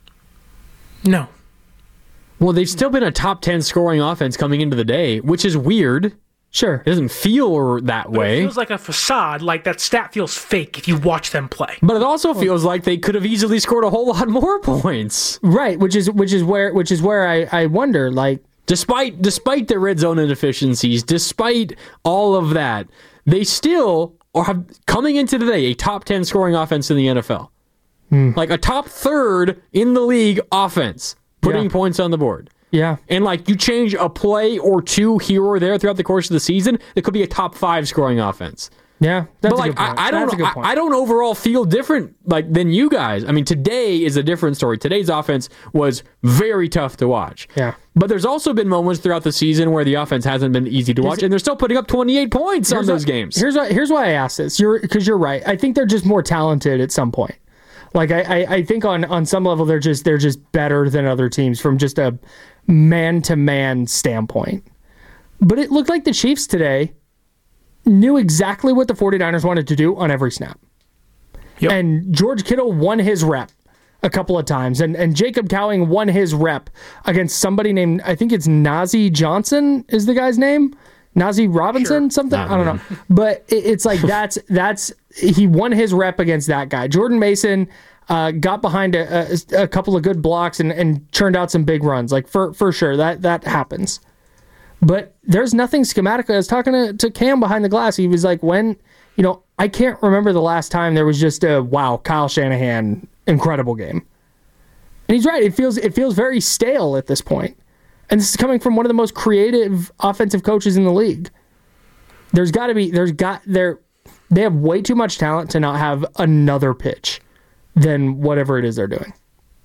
No. Well, they've still been a top ten scoring offense coming into the day, which is weird. Sure. It doesn't feel that but way. It feels like a facade. Like that stat feels fake if you watch them play. But it also feels like they could have easily scored a whole lot more points. Right, which is which is where which is where I, I wonder, like... Despite despite their red zone inefficiencies, despite all of that, they still are have, coming into today a top ten scoring offense in the N F L. Hmm. Like a top third in the league offense, putting yeah. points on the board. Yeah. And like you change a play or two here or there throughout the course of the season, it could be a top five scoring offense. Yeah, that's but like a good point. I, I don't, that's a good I, point. I don't overall feel different like than you guys. I mean, today is a different story. Today's offense was very tough to watch. Yeah, but there's also been moments throughout the season where the offense hasn't been easy to watch, and they're still putting up twenty-eight points on those why, games. Here's why. Here's why I asked this. You're because you're right. I think they're just more talented at some point. Like I, I, I think on, on some level they're just they're just better than other teams from just a man to man standpoint. But it looked like the Chiefs today knew exactly what the 49ers wanted to do on every snap. Yep. And George Kittle won his rep a couple of times. And and Jacob Cowing won his rep against somebody named, I think it's Nazeeh Johnson is the guy's name. Nazeeh Robinson, sure. something? Not I don't know. But it, it's like that's, that's he won his rep against that guy. Jordan Mason uh, got behind a, a, a couple of good blocks and, and churned out some big runs. Like for, for sure, that, that happens. But there's nothing schematic. I was talking to, to Cam behind the glass. He was like, when, you know, I can't remember the last time there was just a, wow, Kyle Shanahan, incredible game. And he's right. It feels it feels very stale at this point. And this is coming from one of the most creative offensive coaches in the league. There's got to be, there's got, there, they have way too much talent to not have another pitch than whatever it is they're doing.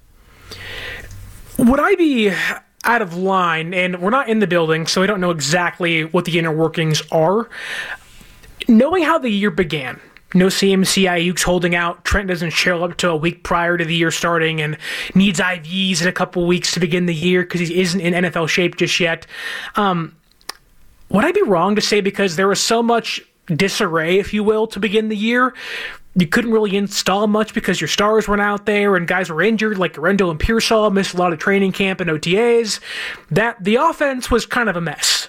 Would I be out of line, and we're not in the building, so I don't know exactly what the inner workings are. Knowing how the year began, no C M C, Ayuk's holding out, Trent doesn't show up till a week prior to the year starting and needs I Vs in a couple weeks to begin the year because he isn't in N F L shape just yet. Um, would I be wrong to say because there was so much disarray, if you will, to begin the year, you couldn't really install much because your stars weren't out there and guys were injured, like Rendell and Pearsall missed a lot of training camp and O T As, that the offense was kind of a mess.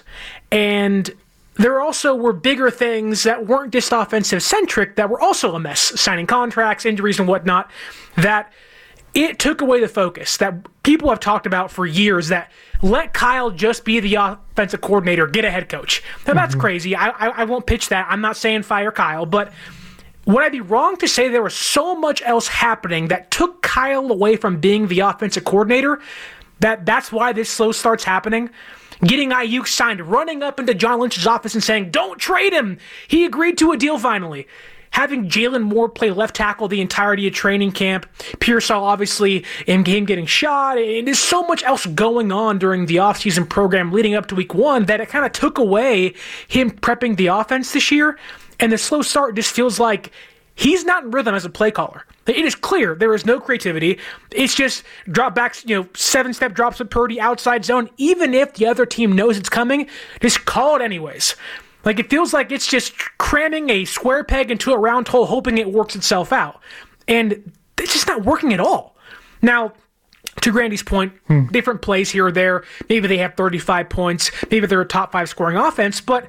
And there also were bigger things that weren't just offensive-centric that were also a mess, signing contracts, injuries, and whatnot, that it took away the focus that people have talked about for years, that let Kyle just be the offensive coordinator, get a head coach. Now, mm-hmm. that's crazy. I, I, I won't pitch that. I'm not saying fire Kyle, but would I be wrong to say there was so much else happening that took Kyle away from being the offensive coordinator, that that's why this slow start's happening? Getting Ayuk signed, running up into John Lynch's office and saying, don't trade him. He agreed to a deal finally. Having Jalen Moore play left tackle the entirety of training camp. Pearsall, obviously, in game getting shot. And there's so much else going on during the offseason program leading up to week one that it kind of took away him prepping the offense this year. And the slow start just feels like he's not in rhythm as a play caller. It is clear there is no creativity. It's just drop backs, you know, seven-step drops with Purdy outside zone. Even if the other team knows it's coming, just call it anyways. Like, it feels like it's just cramming a square peg into a round hole, hoping it works itself out. And it's just not working at all. Now, to Grandy's point, hmm. different plays here or there. Maybe they have thirty-five points. Maybe they're a top five scoring offense. But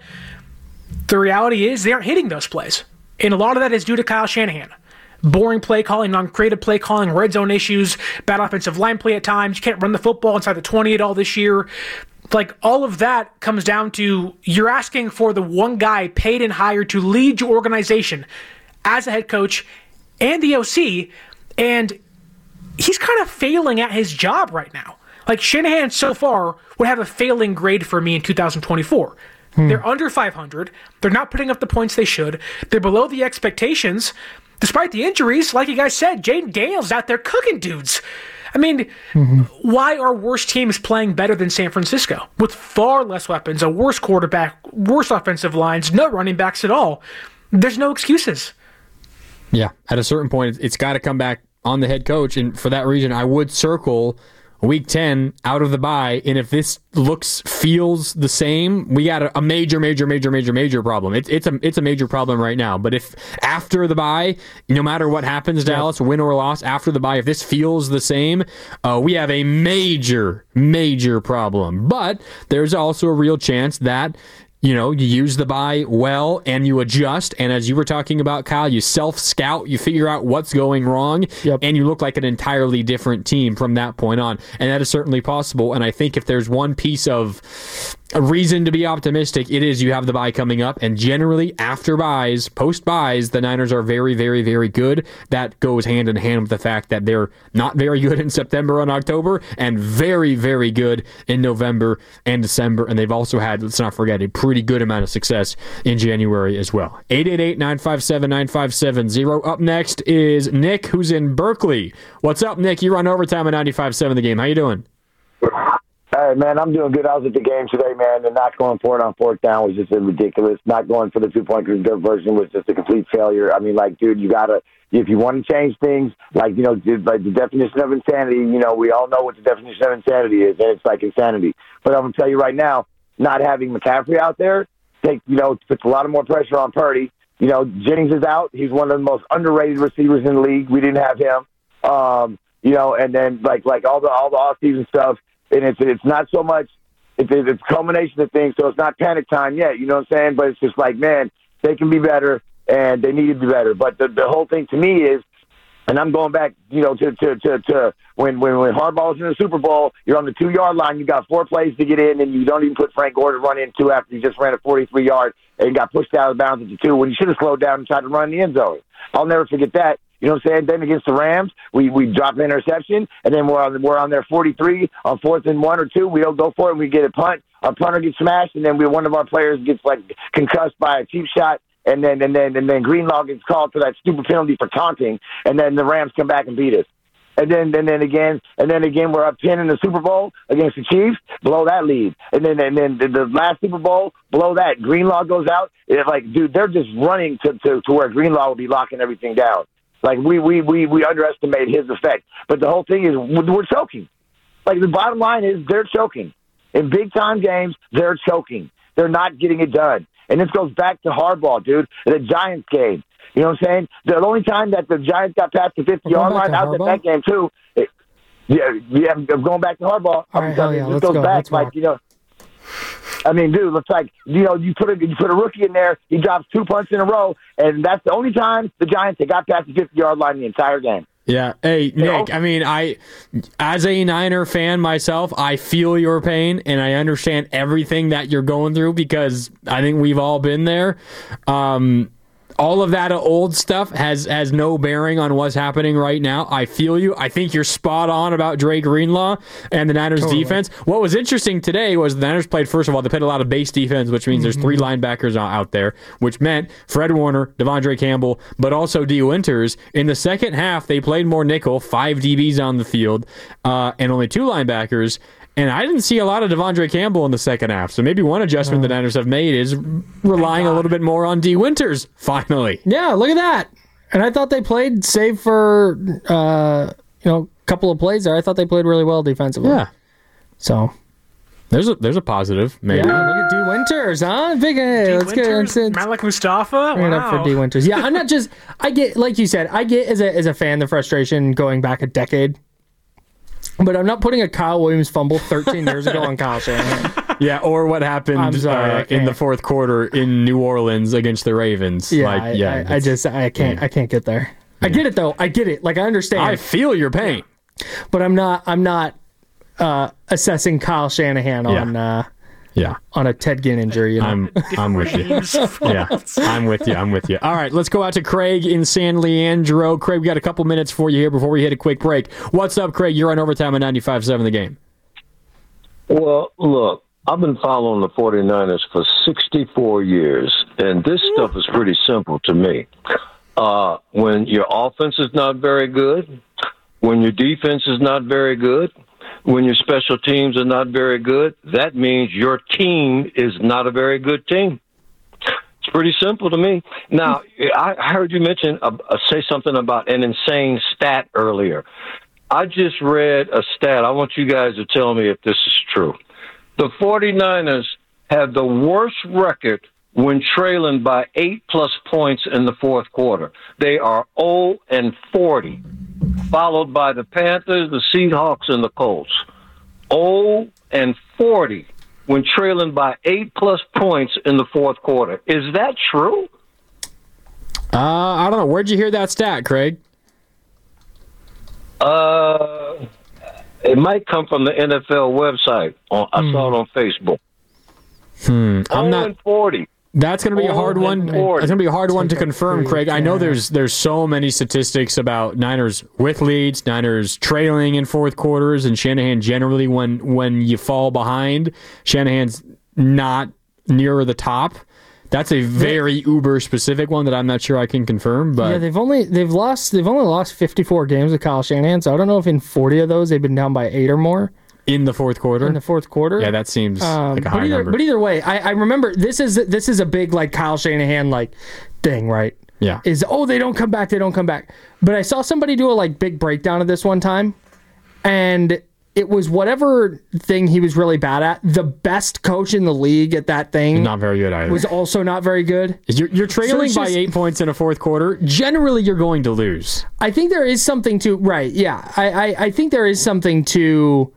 the reality is they aren't hitting those plays. And a lot of that is due to Kyle Shanahan. Boring play calling, non-creative play calling, red zone issues, bad offensive line play at times. You can't run the football inside the twenty at all this year. Like, all of that comes down to you're asking for the one guy paid and hired to lead your organization as a head coach and the O C, and he's kind of failing at his job right now. Like, Shanahan so far would have a failing grade for me in two thousand twenty-four. Hmm. They're under five hundred. They're not putting up the points they should. They're below the expectations. Despite the injuries, like you guys said, Jaden Daniels out there cooking dudes. I mean, mm-hmm. why are worse teams playing better than San Francisco? With far less weapons, a worse quarterback, worse offensive lines, no running backs at all. There's no excuses. Yeah, at a certain point, it's got to come back on the head coach. And for that reason, I would circle week ten out of the bye, and if this looks, feels the same, we got a, a major, major, major, major, major problem. It's it's a it's a major problem right now. But if after the bye, no matter what happens, Dallas, win or loss, after the bye, if this feels the same, uh, we have a major, major problem. But there's also a real chance that, you know, you use the bye well and you adjust. And as you were talking about, Kyle, you self-scout, you figure out what's going wrong, yep. and you look like an entirely different team from that point on. And that is certainly possible. And I think if there's one piece of a reason to be optimistic, it is you have the bye coming up. And generally, after buys, post-buys, the Niners are very, very, very good. That goes hand in hand with the fact that they're not very good in September and October and very, very good in November and December. And they've also had, let's not forget, a pretty good amount of success in January as well. eight eight eight, nine five seven, nine five seven zero. Up next is Nick, who's in Berkeley. What's up, Nick? You're on Overtime at ninety-five seven The Game. How you doing? Hey, man, I'm doing good. I was at the game today, man, and not going for it on fourth down was just ridiculous. Not going for the two-point conversion was just a complete failure. I mean, like, dude, you got to, if you want to change things, like, you know, like the definition of insanity, you know, we all know what the definition of insanity is, and it's like insanity. But I'm going to tell you right now, not having McCaffrey out there, take, you know, puts a lot of more pressure on Purdy. You know, Jennings is out. He's one of the most underrated receivers in the league. We didn't have him. Um, you know, and then, like, like all the all the off-season stuff, and it's it's not so much it's, it's a culmination of things, so it's not panic time yet, you know what I'm saying? But it's just like, man, they can be better, and they need to be better. But the, the whole thing to me is, and I'm going back, you know, to to, to, to when, when when Harbaugh was in the Super Bowl, you're on the two-yard line, you got four plays to get in, and you don't even put Frank Gore to run in two after you just ran a forty-three yard and got pushed out of bounds at the two when you should have slowed down and tried to run in the end zone. I'll never forget that. You know what I'm saying? Then against the Rams, we, we drop an interception, and then we're on we're on their forty-three on fourth and one or two. We don't go for it, and we get a punt. Our punter gets smashed, and then we one of our players gets like concussed by a cheap shot, and then and then and then Greenlaw gets called for that stupid penalty for taunting, and then the Rams come back and beat us. And then and then again and then again we're up ten in the Super Bowl against the Chiefs, blow that lead. And then and then the, the last Super Bowl, blow that. Greenlaw goes out. It's like, dude, they're just running to, to, to where Greenlaw will be locking everything down. Like, we, we, we, we underestimate his effect. But the whole thing is we're choking. Like, the bottom line is they're choking. In big-time games, they're choking. They're not getting it done. And this goes back to Harbaugh, dude, the Giants game. You know what I'm saying? The only time that the Giants got past the fifty-yard line, I was at that game, too. It, yeah, yeah, I'm going back to Harbaugh. All right, hell yeah, this let's goes go. back, Let's like, walk. you know. I mean, dude, looks like, you know, you put a you put a rookie in there, he drops two punts in a row, and that's the only time the Giants they got past the fifty-yard line the entire game. Yeah. Hey, Nick, I mean, I, as a Niner fan myself, I feel your pain, and I understand everything that you're going through because I think we've all been there. Um, all of that old stuff has, has no bearing on what's happening right now. I feel you. I think you're spot on about Dre Greenlaw and the Niners totally. defense. What was interesting today was the Niners played, first of all, they played a lot of base defense, which means mm-hmm. there's three linebackers out there, which meant Fred Warner, Devondre Campbell, but also D. Winters. In the second half, they played more nickel, five D Bs on the field, uh, and only two linebackers. And I didn't see a lot of Devondre Campbell in the second half. So maybe one adjustment the Niners have made is relying a little bit more on D. Winters, finally. Yeah, look at that. And I thought they played, save for uh, you know, a couple of plays there, I thought they played really well defensively. Yeah. So there's a there's a positive, maybe. Yeah, look at D. Winters, huh? Big hey, D. let's Winters, get it. Malik Mustafa. Bring it wow. up for D. Winters. Yeah, I'm not just I get like you said, I get as a as a fan the frustration going back a decade. But I'm not putting a Kyle Williams fumble thirteen years ago on Kyle Shanahan. Yeah, or what happened sorry, uh, in the fourth quarter in New Orleans against the Ravens. Yeah, like, I, yeah I, I just I can't yeah. I can't get there. Yeah. I get it though. I get it. Like I understand. I feel your pain, but I'm not. I'm not uh, assessing Kyle Shanahan yeah. on. Uh, Yeah, on a Ted Ginn injury. You know? I'm I'm with you. Yeah, I'm with you. I'm with you. All right, let's go out to Craig in San Leandro. Craig, we got a couple minutes for you here before we hit a quick break. What's up, Craig? You're on Overtime at ninety-five seven The Game. Well, look, I've been following the 49ers for sixty-four years, and this stuff is pretty simple to me. Uh, when your offense is not very good, when your defense is not very good, when your special teams are not very good, that means your team is not a very good team. It's pretty simple to me. Now, I heard you mention, uh, say something about an insane stat earlier. I just read a stat. I want you guys to tell me if this is true. The 49ers have the worst record when trailing by eight plus points in the fourth quarter. They are oh and forty, followed by the Panthers, the Seahawks, and the Colts. oh and forty when trailing by eight plus points in the fourth quarter. Is that true? Uh, I don't know. Where'd you hear that stat, Craig? Uh, it might come from the N F L website. I Hmm. saw it on Facebook. Hmm. I'm oh not. and forty. That's going to be a hard one. It's going to be a hard one to confirm, Craig. I know yeah. there's there's so many statistics about Niners with leads, Niners trailing in fourth quarters, and Shanahan generally when when you fall behind, Shanahan's not near the top. That's a very uber specific one that I'm not sure I can confirm. But yeah, they've only they've lost they've only lost fifty-four games with Kyle Shanahan, so I don't know if in forty of those they've been down by eight or more. In the fourth quarter? In the fourth quarter. Yeah, that seems um, like a but high either, number. But either way, I, I remember this is this is a big like Kyle Shanahan like thing, right? Yeah. Is oh they don't come back, they don't come back. But I saw somebody do a like big breakdown of this one time, and it was whatever thing he was really bad at. The best coach in the league at that thing not very good either. was also not very good. You're, you're trailing So by it's just- eight points in a fourth quarter. Generally, you're going to lose. I think there is something to right. Yeah, I, I, I think there is something to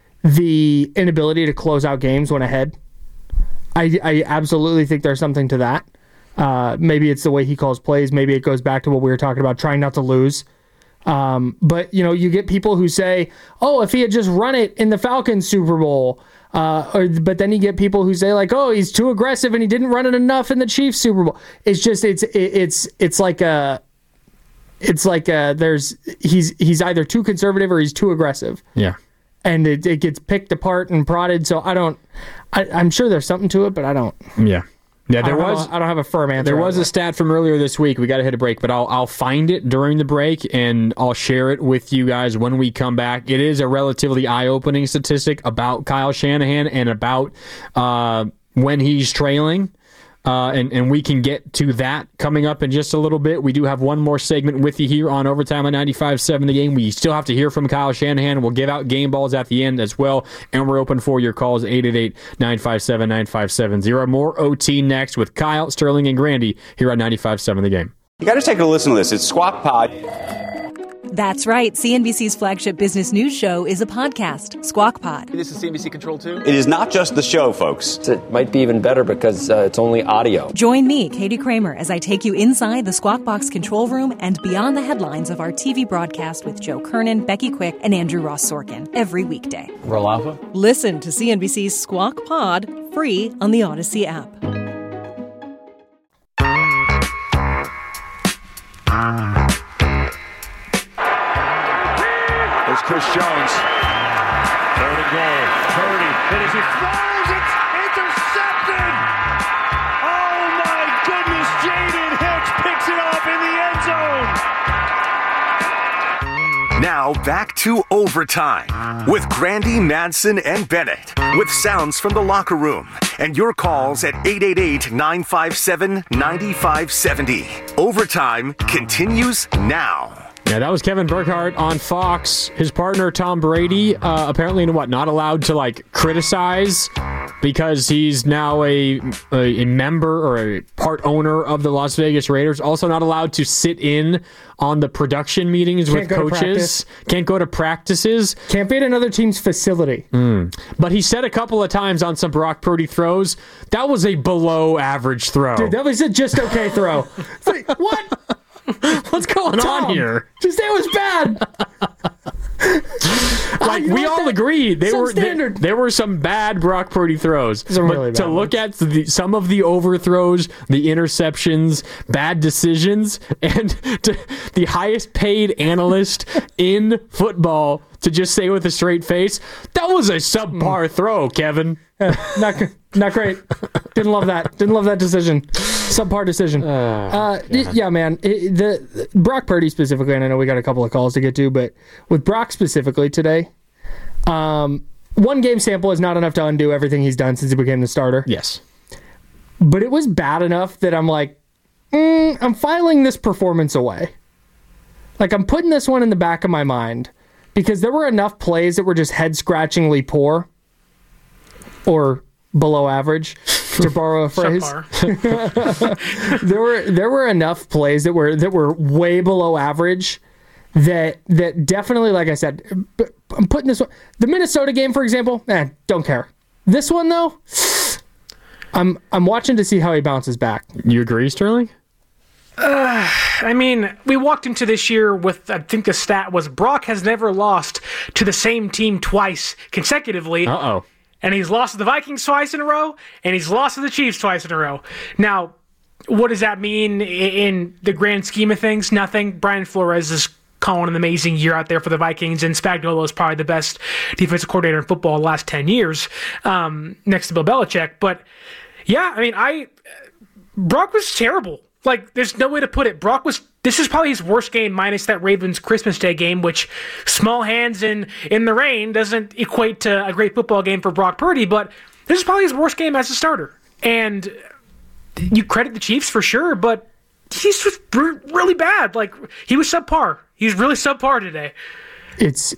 the inability to close out games when ahead. I, I absolutely think there's something to that. Uh, maybe it's the way he calls plays. Maybe it goes back to what we were talking about, trying not to lose. Um, but, you know, you get people who say, oh, if he had just run it in the Falcons Super Bowl. Uh, or, but then you get people who say, like, oh, he's too aggressive and he didn't run it enough in the Chiefs Super Bowl. It's just, it's, it, it's, it's like a, it's like a, there's, he's, he's either too conservative or he's too aggressive. Yeah. And it, it gets picked apart and prodded. So I don't, I, I'm sure there's something to it, but I don't. Yeah. Yeah, there I don't was. Have a, I don't have a firm answer. There on was it. a stat from earlier this week. We got to hit a break, but I'll I'll find it during the break and I'll share it with you guys when we come back. It is a relatively eye-opening statistic about Kyle Shanahan and about uh, when he's trailing. Uh, and, and we can get to that coming up in just a little bit. We do have one more segment with you here on Overtime on ninety-five point seven The Game. We still have to hear from Kyle Shanahan. We'll give out game balls at the end as well. And we're open for your calls, eight eight eight, nine five seven, nine five seven zero. More O T next with Kyle, Sterling, and Grandy here on ninety-five point seven The Game. You got to take a listen to this. It's Squawk Pod. That's right. C N B C's flagship business news show is a podcast, Squawk Pod. This is C N B C Control too? It is not just the show, folks. It might be even better because uh, it's only audio. Join me, Katie Kramer, as I take you inside the Squawk Box control room and beyond the headlines of our T V broadcast with Joe Kernan, Becky Quick, and Andrew Ross Sorkin every weekday. Roll Alpha? Listen to C N B C's Squawk Pod free on the Odyssey app. There's Chris Jones. Third and goal. Purdy. And as he throws, it's intercepted. Oh my goodness. Jaden Hicks picks it up in the end zone. Now back to Overtime with Grandy, Madsen, and Bennett. With sounds from the locker room and your calls at eight eight eight, nine five seven, nine five seven zero. Overtime continues now. Yeah, that was Kevin Burkhardt on Fox. His partner, Tom Brady, uh, apparently, what, not allowed to, like, criticize because he's now a, a, a member or a part owner of the Las Vegas Raiders. Also not allowed to sit in on the production meetings Can't with go to coaches. practice. Can't go to practices. Can't be at another team's facility. Mm. But he said a couple of times on some Brock Purdy throws, that was a below average throw. Dude, that was a just okay throw. It's like, what? What's going Tom, on here? Just say it was bad. Like, we all agreed they were there, there were some bad Brock Purdy throws. Some but really bad to look at the, some of the overthrows, the interceptions, bad decisions, and to the highest paid analyst in football to just say with a straight face, that was a subpar throw, Kevin. Yeah, not not great. Didn't love that. Didn't love that decision. Subpar decision. Uh, uh, yeah, man. It, the, the Brock Purdy specifically, and I know we got a couple of calls to get to, but with Brock specifically today, um, one game sample is not enough to undo everything he's done since he became the starter. Yes. But it was bad enough that I'm like, mm, I'm filing this performance away. Like, I'm putting this one in the back of my mind because there were enough plays that were just head-scratchingly poor or below average, to borrow a phrase. there were there were enough plays that were that were way below average that that definitely, like I said, I'm putting this one. The Minnesota game, for example, eh, don't care. This one though, I'm I'm watching to see how he bounces back. You agree, Sterling? Uh, I mean, we walked into this year with, I think the stat was Brock has never lost to the same team twice consecutively. Uh-oh. And he's lost to the Vikings twice in a row, and he's lost to the Chiefs twice in a row. Now, what does that mean in the grand scheme of things? Nothing. Brian Flores is calling an amazing year out there for the Vikings, and Spagnuolo is probably the best defensive coordinator in football the last ten years, um, next to Bill Belichick. But, yeah, I mean, I Brock was terrible. Like, there's no way to put it. Brock was, this is probably his worst game minus that Ravens Christmas Day game, which small hands in, in the rain doesn't equate to a great football game for Brock Purdy, but this is probably his worst game as a starter. And you credit the Chiefs for sure, but he's just really bad. Like, he was subpar. He's really subpar today. It's,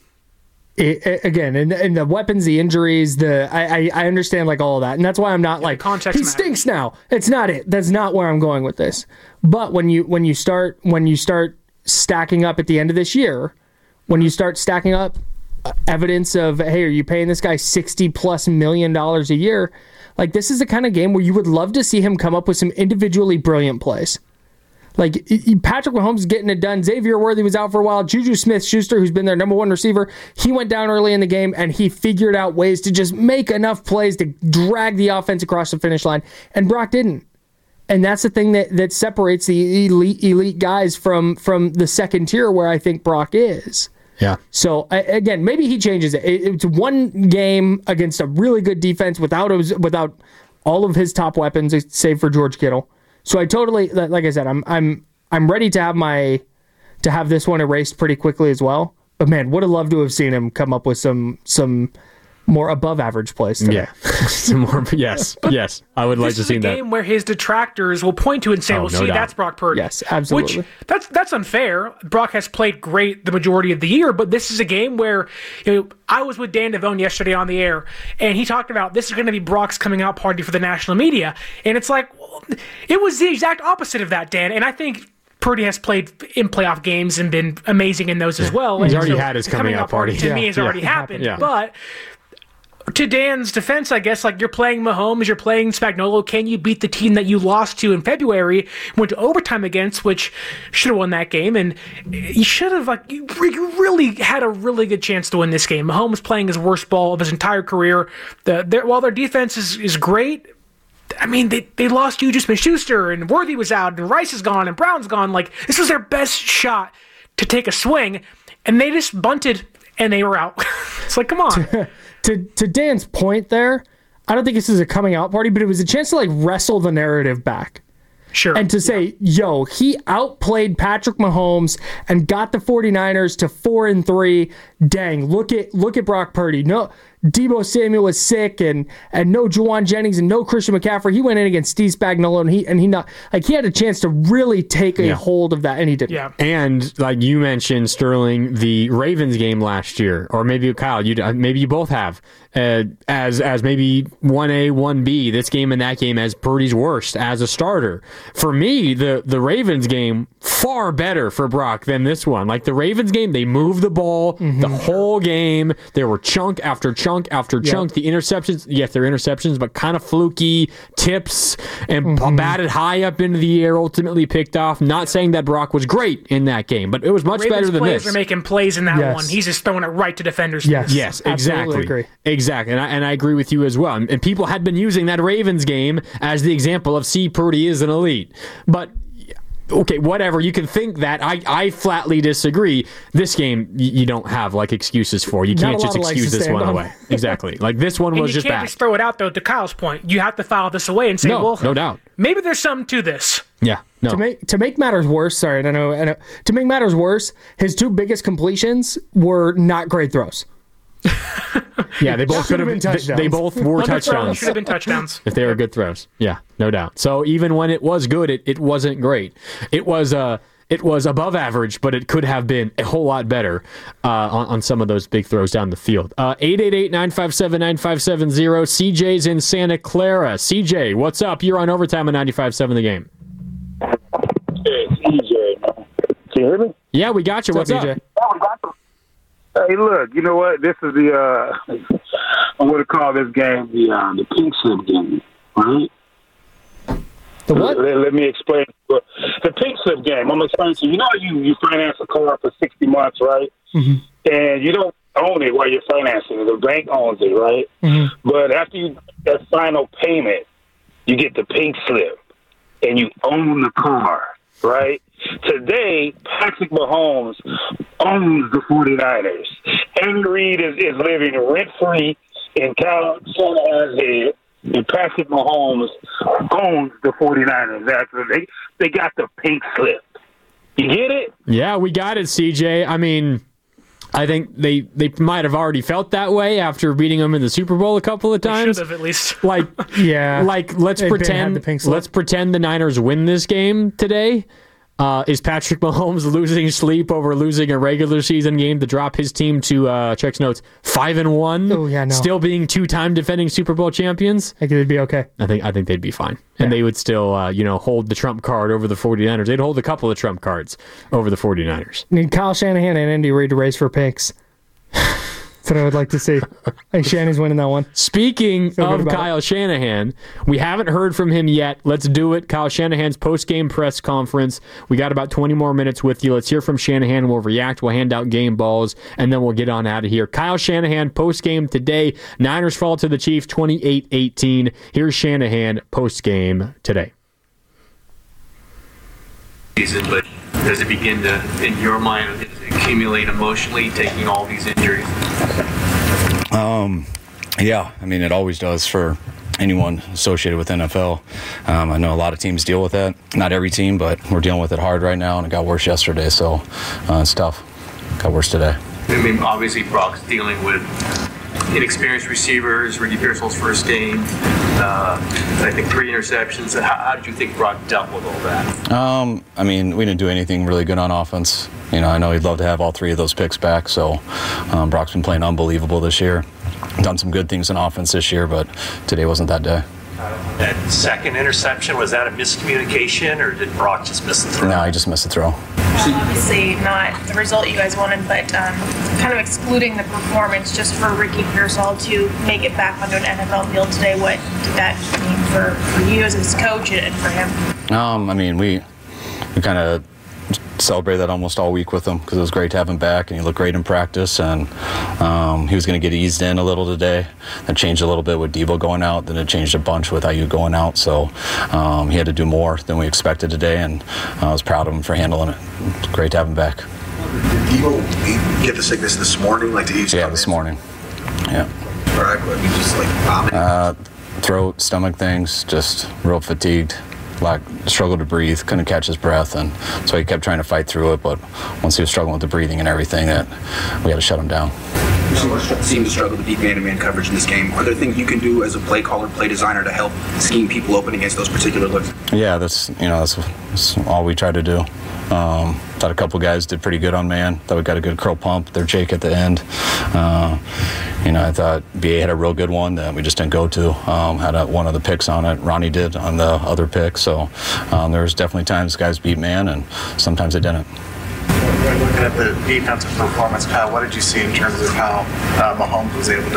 It, again, and, and the weapons, the injuries, the I, I I understand like all of that, and that's why I'm not yeah, like context he matters. Stinks now. It's not it. That's not where I'm going with this. But when you when you start when you start stacking up at the end of this year, when you start stacking up evidence of, hey, are you paying this guy sixty plus million dollars a year? Like, this is the kind of game where you would love to see him come up with some individually brilliant plays. Like, Patrick Mahomes getting it done. Xavier Worthy was out for a while. Juju Smith-Schuster, who's been their number one receiver, he went down early in the game, and he figured out ways to just make enough plays to drag the offense across the finish line. And Brock didn't. And that's the thing that, that separates the elite elite guys from, from the second tier where I think Brock is. Yeah. So, again, maybe he changes it. It's one game against a really good defense without without all of his top weapons, save for George Kittle. So I totally, like I said, I'm I'm I'm ready to have my to have this one erased pretty quickly as well. But man, would have loved to have seen him come up with some some more above average plays today. Yeah, some more. Yes, yes, I would like to see that. This is a game where his detractors will point to and say, Oh, "Well, no see, doubt. that's Brock Purdy." Yes, absolutely. Which that's that's unfair. Brock has played great the majority of the year, but this is a game where, you know, I was with Dan Devone yesterday on the air, and he talked about this is going to be Brock's coming out party for the national media, and it's like, well, it was the exact opposite of that, Dan. And I think Purdy has played in playoff games and been amazing in those as well. He's And already so had his coming out party. To Yeah, me, has yeah. already happened, Yeah. but. To Dan's defense, I guess, like, you're playing Mahomes, you're playing Spagnuolo. Can you beat the team that you lost to in February, went to overtime against, which should have won that game? And you should have, like, you re- you really had a really good chance to win this game. Mahomes playing his worst ball of his entire career. The, their, while their defense is, is great, I mean, they, they lost Juju Smith-Schuster, and Worthy was out, and Rice is gone, and Brown's gone. Like, this was their best shot to take a swing, and they just bunted, and they were out. It's like, come on. To to Dan's point there, I don't think this is a coming out party, but it was a chance to like wrestle the narrative back. Sure. And to say, yo, he outplayed Patrick Mahomes and got the 49ers to four and three. Dang, look at look at Brock Purdy. No, Deebo Samuel was sick, and and no Juwan Jennings and no Christian McCaffrey. He went in against Steve Spagnuolo, and he and he not like he had a chance to really take a Yeah. hold of that, and he didn't. Yeah. And like you mentioned, Sterling, the Ravens game last year, or maybe Kyle, you maybe you both have uh, as as maybe one A, one B. This game and that game as Purdy's worst as a starter. For me, the the Ravens game far better for Brock than this one. Like the Ravens game, they moved the ball the whole game. There were chunk after chunk chunk after chunk. Yep. The interceptions, yes, they're interceptions, but kind of fluky tips and mm-hmm. batted high up into the air, ultimately picked off. Not saying that Brock was great in that game, but it was much Ravens better than players this. Are making plays in that yes. one. He's just throwing it right to defenders. Yes, yes, exactly, agree. exactly, and I, and I agree with you as well. And, and people had been using that Ravens game as the example of see Purdy is an elite, but. Okay, whatever. You can think that. I, I flatly disagree. This game, y- you don't have like excuses for. You Not can't just excuse this one on. away. Exactly. Like this one and was you just can't bad. just throw it out though. To Kyle's point, you have to file this away and say, no, "Well, no doubt. Maybe there's something to this." Yeah. No. To make to make matters worse, sorry, I know, I know. To make matters worse, his two biggest completions were not great throws. Yeah, they both could have been touchdowns. They, they both were touchdowns. Should have been touchdowns. If they were good throws. Yeah, no doubt. So even when it was good, it, it wasn't great. It was uh it was above average, but it could have been a whole lot better uh, on, on some of those big throws down the field. Uh, eight eight eight, nine five seven, nine five seven zero. C J's in Santa Clara. C J, what's up? You're on Overtime on ninety-five seven The Game. Hey, C J. Can you hear me? Yeah, we got you. What's, what's up? up? Hey, look, you know what? This is the, uh, I'm going to call this game the uh, the pink slip game, right? The what? Let, let me explain. The pink slip game, I'm explaining to you. You know you, you finance a car for sixty months, right? Mm-hmm. And you don't own it while you're financing it. The bank owns it, right? Mm-hmm. But after you that final payment, you get the pink slip, and you own the car, right? Today, Patrick Mahomes owns the 49ers. Andy Reid is, is living rent-free in Kyle Shanahan's head, and Patrick Mahomes owns the 49ers. After they, they got the pink slip. You get it? Yeah, we got it, C J. I mean, I think they, they might have already felt that way after beating them in the Super Bowl a couple of times. They should have at least. Like, yeah. Like, let's They pretend. Let's pretend the Niners win this game today. Uh, is Patrick Mahomes losing sleep over losing a regular season game to drop his team to uh, checks notes five and one? Oh yeah, no. Still being two-time defending Super Bowl champions. I think they'd be okay. I think I think they'd be fine, and yeah. they would still uh, you know hold the trump card over the 49ers. They'd hold a couple of trump cards over the 49ers. Need Kyle Shanahan and Andy Reid to race for picks. That's what I would like to see. I think Shanahan's winning that one. Speaking of Kyle it. Shanahan, we haven't heard from him yet. Let's do it. Kyle Shanahan's post-game press conference. We got about twenty more minutes with you. Let's hear from Shanahan. We'll react. We'll hand out game balls, and then we'll get on out of here. Kyle Shanahan, post-game today. Niners fall to the Chiefs twenty-eight eighteen. Here's Shanahan post-game today. But does it begin to, in your mind, does it accumulate emotionally, taking all these injuries? Um, yeah, I mean, it always does for anyone associated with N F L. Um, I know a lot of teams deal with that. Not every team, but we're dealing with it hard right now, and it got worse yesterday, so uh, it's tough. Got worse today. I mean, obviously, Brock's dealing with inexperienced receivers, Ricky Pearsall's first game, uh, I think three interceptions. How, how did you think Brock dealt with all that? Um, I mean, we didn't do anything really good on offense. You know, I know he'd love to have all three of those picks back, so um, Brock's been playing unbelievable this year. Done some good things in offense this year, but today wasn't that day. That second interception, was that a miscommunication, or did Brock just miss the throw? No, he just missed the throw. Um, obviously not the result you guys wanted, but um, kind of excluding the performance just for Ricky Pearsall to make it back onto an N F L field today, what did that mean for, for you as his coach and for him? Um, I mean, we we kind of celebrated that almost all week with him because it was great to have him back, and he looked great in practice, and um, he was going to get eased in a little today. That changed a little bit with Debo going out, then it changed a bunch with Ayuk going out, so um, he had to do more than we expected today, and I was proud of him for handling it. It's great to have him back. Did Debo get the sickness this morning? Like, did he yeah, this morning. Yeah. All right, but he just like vomiting? Uh, throat, stomach things, just real fatigued. Like, struggled to breathe, couldn't catch his breath, and so he kept trying to fight through it, but once he was struggling with the breathing and everything, that we had to shut him down. You seem to struggle with deep man-to-man coverage in this game. Are there things you can do as a play caller, play designer to help scheme people open against those particular looks? Yeah, that's you know that's, that's all we try to do. Um, thought a couple guys did pretty good on man. Thought we got a good curl pump. Their Jake at the end. Uh, you know, I thought B A had a real good one that we just didn't go to. Um, had a, one of the picks on it. Ronnie did on the other pick. So um, there was definitely times guys beat man, and sometimes they didn't. And looking at the defensive performance, Kyle, what did you see in terms of how uh, Mahomes was able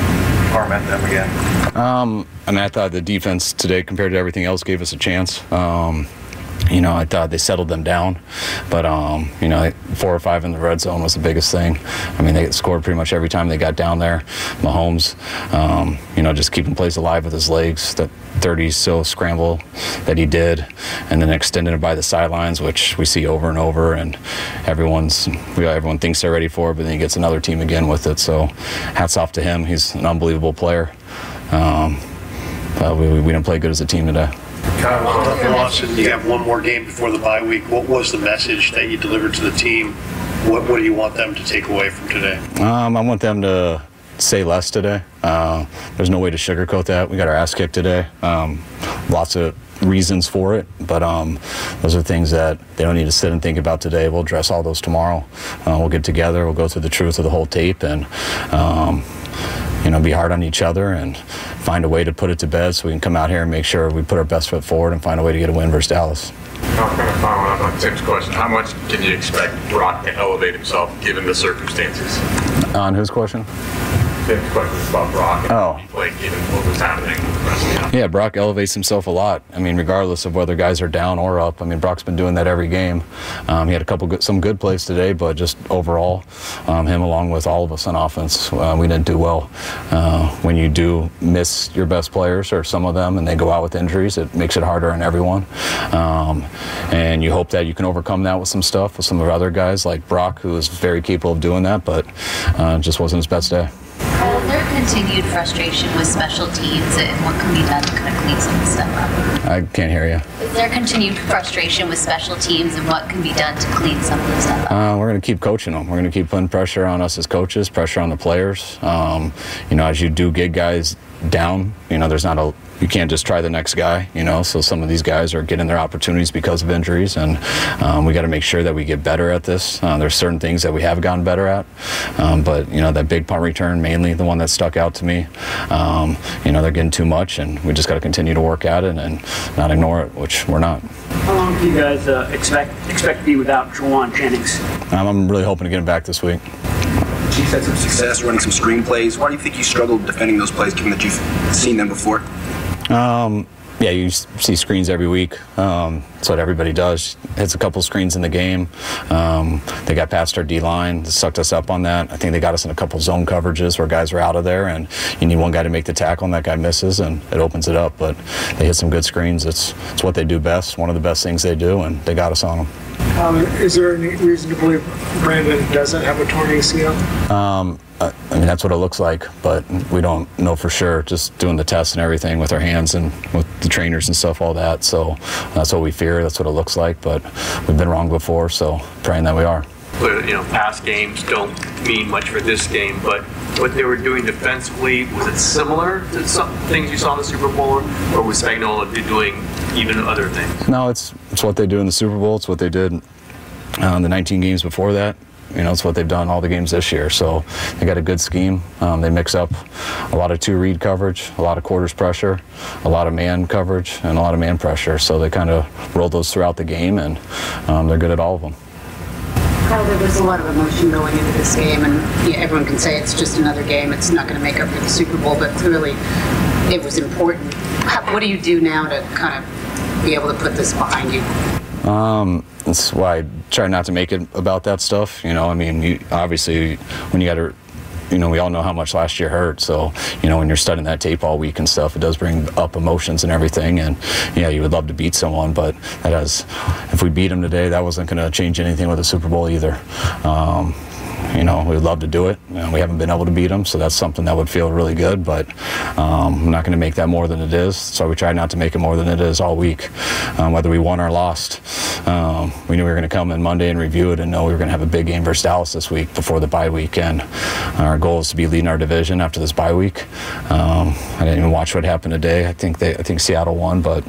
to torment them again? Um, I mean, I thought the defense today, compared to everything else, gave us a chance. Um, You know, I thought they settled them down, but, um, you know, four or five in the red zone was the biggest thing. I mean, they scored pretty much every time they got down there. Mahomes, um, you know, just keeping plays alive with his legs, that thirty so scramble that he did, and then extending it by the sidelines, which we see over and over, and everyone's, everyone thinks they're ready for it, but then he gets another team again with it. So hats off to him. He's an unbelievable player. Um, but we, we didn't play good as a team today. Kyle, tough loss, and you have one more game before the bye week. What was the message that you delivered to the team? What, what do you want them to take away from today? Um, I want them to say less today. Uh, there's no way to sugarcoat that. We got our ass kicked today. Um, lots of reasons for it, but um, those are things that they don't need to sit and think about today. We'll address all those tomorrow. Uh, we'll get together. We'll go through the truth of the whole tape, and um, you know, be hard on each other and find a way to put it to bed so we can come out here and make sure we put our best foot forward and find a way to get a win versus Dallas. I'm kind of following up on Tim's question. How much can you expect Brock to elevate himself given the circumstances? On whose question? Tim's question is about Brock and oh. how he played given what was happening with the rest of the game. Yeah, Brock elevates himself a lot. I mean, regardless of whether guys are down or up. I mean, Brock's been doing that every game. Um, he had a couple good, some good plays today, but just overall, um, him along with all of us on offense, uh, we didn't do well. Uh, when you do miss your best players or some of them and they go out with injuries, it makes it harder on everyone. Um, and you hope that you can overcome that with some stuff with some of our other guys like Brock, who is very capable of doing that, but uh, just wasn't his best day. Is there continued frustration with special teams and what can be done to kind of clean some of this stuff up? I can't hear you. Is there continued frustration with special teams and what can be done to clean some of this stuff up? Uh, we're going to keep coaching them. We're going to keep putting pressure on us as coaches, pressure on the players. Um, you know, as you do get guys down, you know, there's not a you can't just try the next guy, you know, so some of these guys are getting their opportunities because of injuries, and um, we got to make sure that we get better at this. Uh, there's certain things that we have gotten better at, um, but, you know, that big punt return, mainly the one that stuck out to me, um, you know, they're getting too much, and we just got to continue to work at it and not ignore it, which we're not. How long do you guys uh, expect expect to be without Juwan Jennings? Um, I'm really hoping to get him back this week. Chiefs had some success running some screen plays. Why do you think you struggled defending those plays, given that you've seen them before? Um, yeah, you see screens every week. Um, that's what everybody does. Hits a couple screens in the game. Um, they got past our D-line, sucked us up on that. I think they got us in a couple zone coverages where guys are out of there, and you need one guy to make the tackle, and that guy misses, and it opens it up. But they hit some good screens. It's, it's what they do best, one of the best things they do, and they got us on them. Um, is there any reason to believe Brandon doesn't have a torn A C L? Um, I mean, that's what it looks like, but we don't know for sure. Just doing the tests and everything with our hands and with the trainers and stuff, all that. So that's what we fear. That's what it looks like, but we've been wrong before, so praying that we are. But, you know, past games don't mean much for this game, but what they were doing defensively, was it similar to some things you saw in the Super Bowl, or was Spagnuolo doing even other things? No, it's it's what they do in the Super Bowl. It's what they did uh, in the nineteen games before that. You know, it's what they've done all the games this year. So they got a good scheme. Um, they mix up a lot of two-read coverage, a lot of quarters pressure, a lot of man coverage, and a lot of man pressure. So they kind of roll those throughout the game, and um, they're good at all of them. Kyle, there was a lot of emotion going into this game, and yeah, everyone can say it's just another game. It's not going to make up for the Super Bowl, but clearly it was important. How, what do you do now to kind of be able to put this behind you? Um, that's why I try not to make it about that stuff. You know, I mean, you, obviously, when you got to, you know, we all know how much last year hurt. So, you know, when you're studying that tape all week and stuff, it does bring up emotions and everything. And, yeah, you would love to beat someone, but that has, if we beat them today, that wasn't going to change anything with the Super Bowl either. Um, You know, we'd love to do it. You know, we haven't been able to beat them, so that's something that would feel really good. But um, I'm not going to make that more than it is. So we try not to make it more than it is all week, um, whether we won or lost. Um, we knew we were going to come in Monday and review it and know we were going to have a big game versus Dallas this week before the bye week. And our goal is to be leading our division after this bye week. Um, I didn't even watch what happened today. I think they, I think Seattle won, but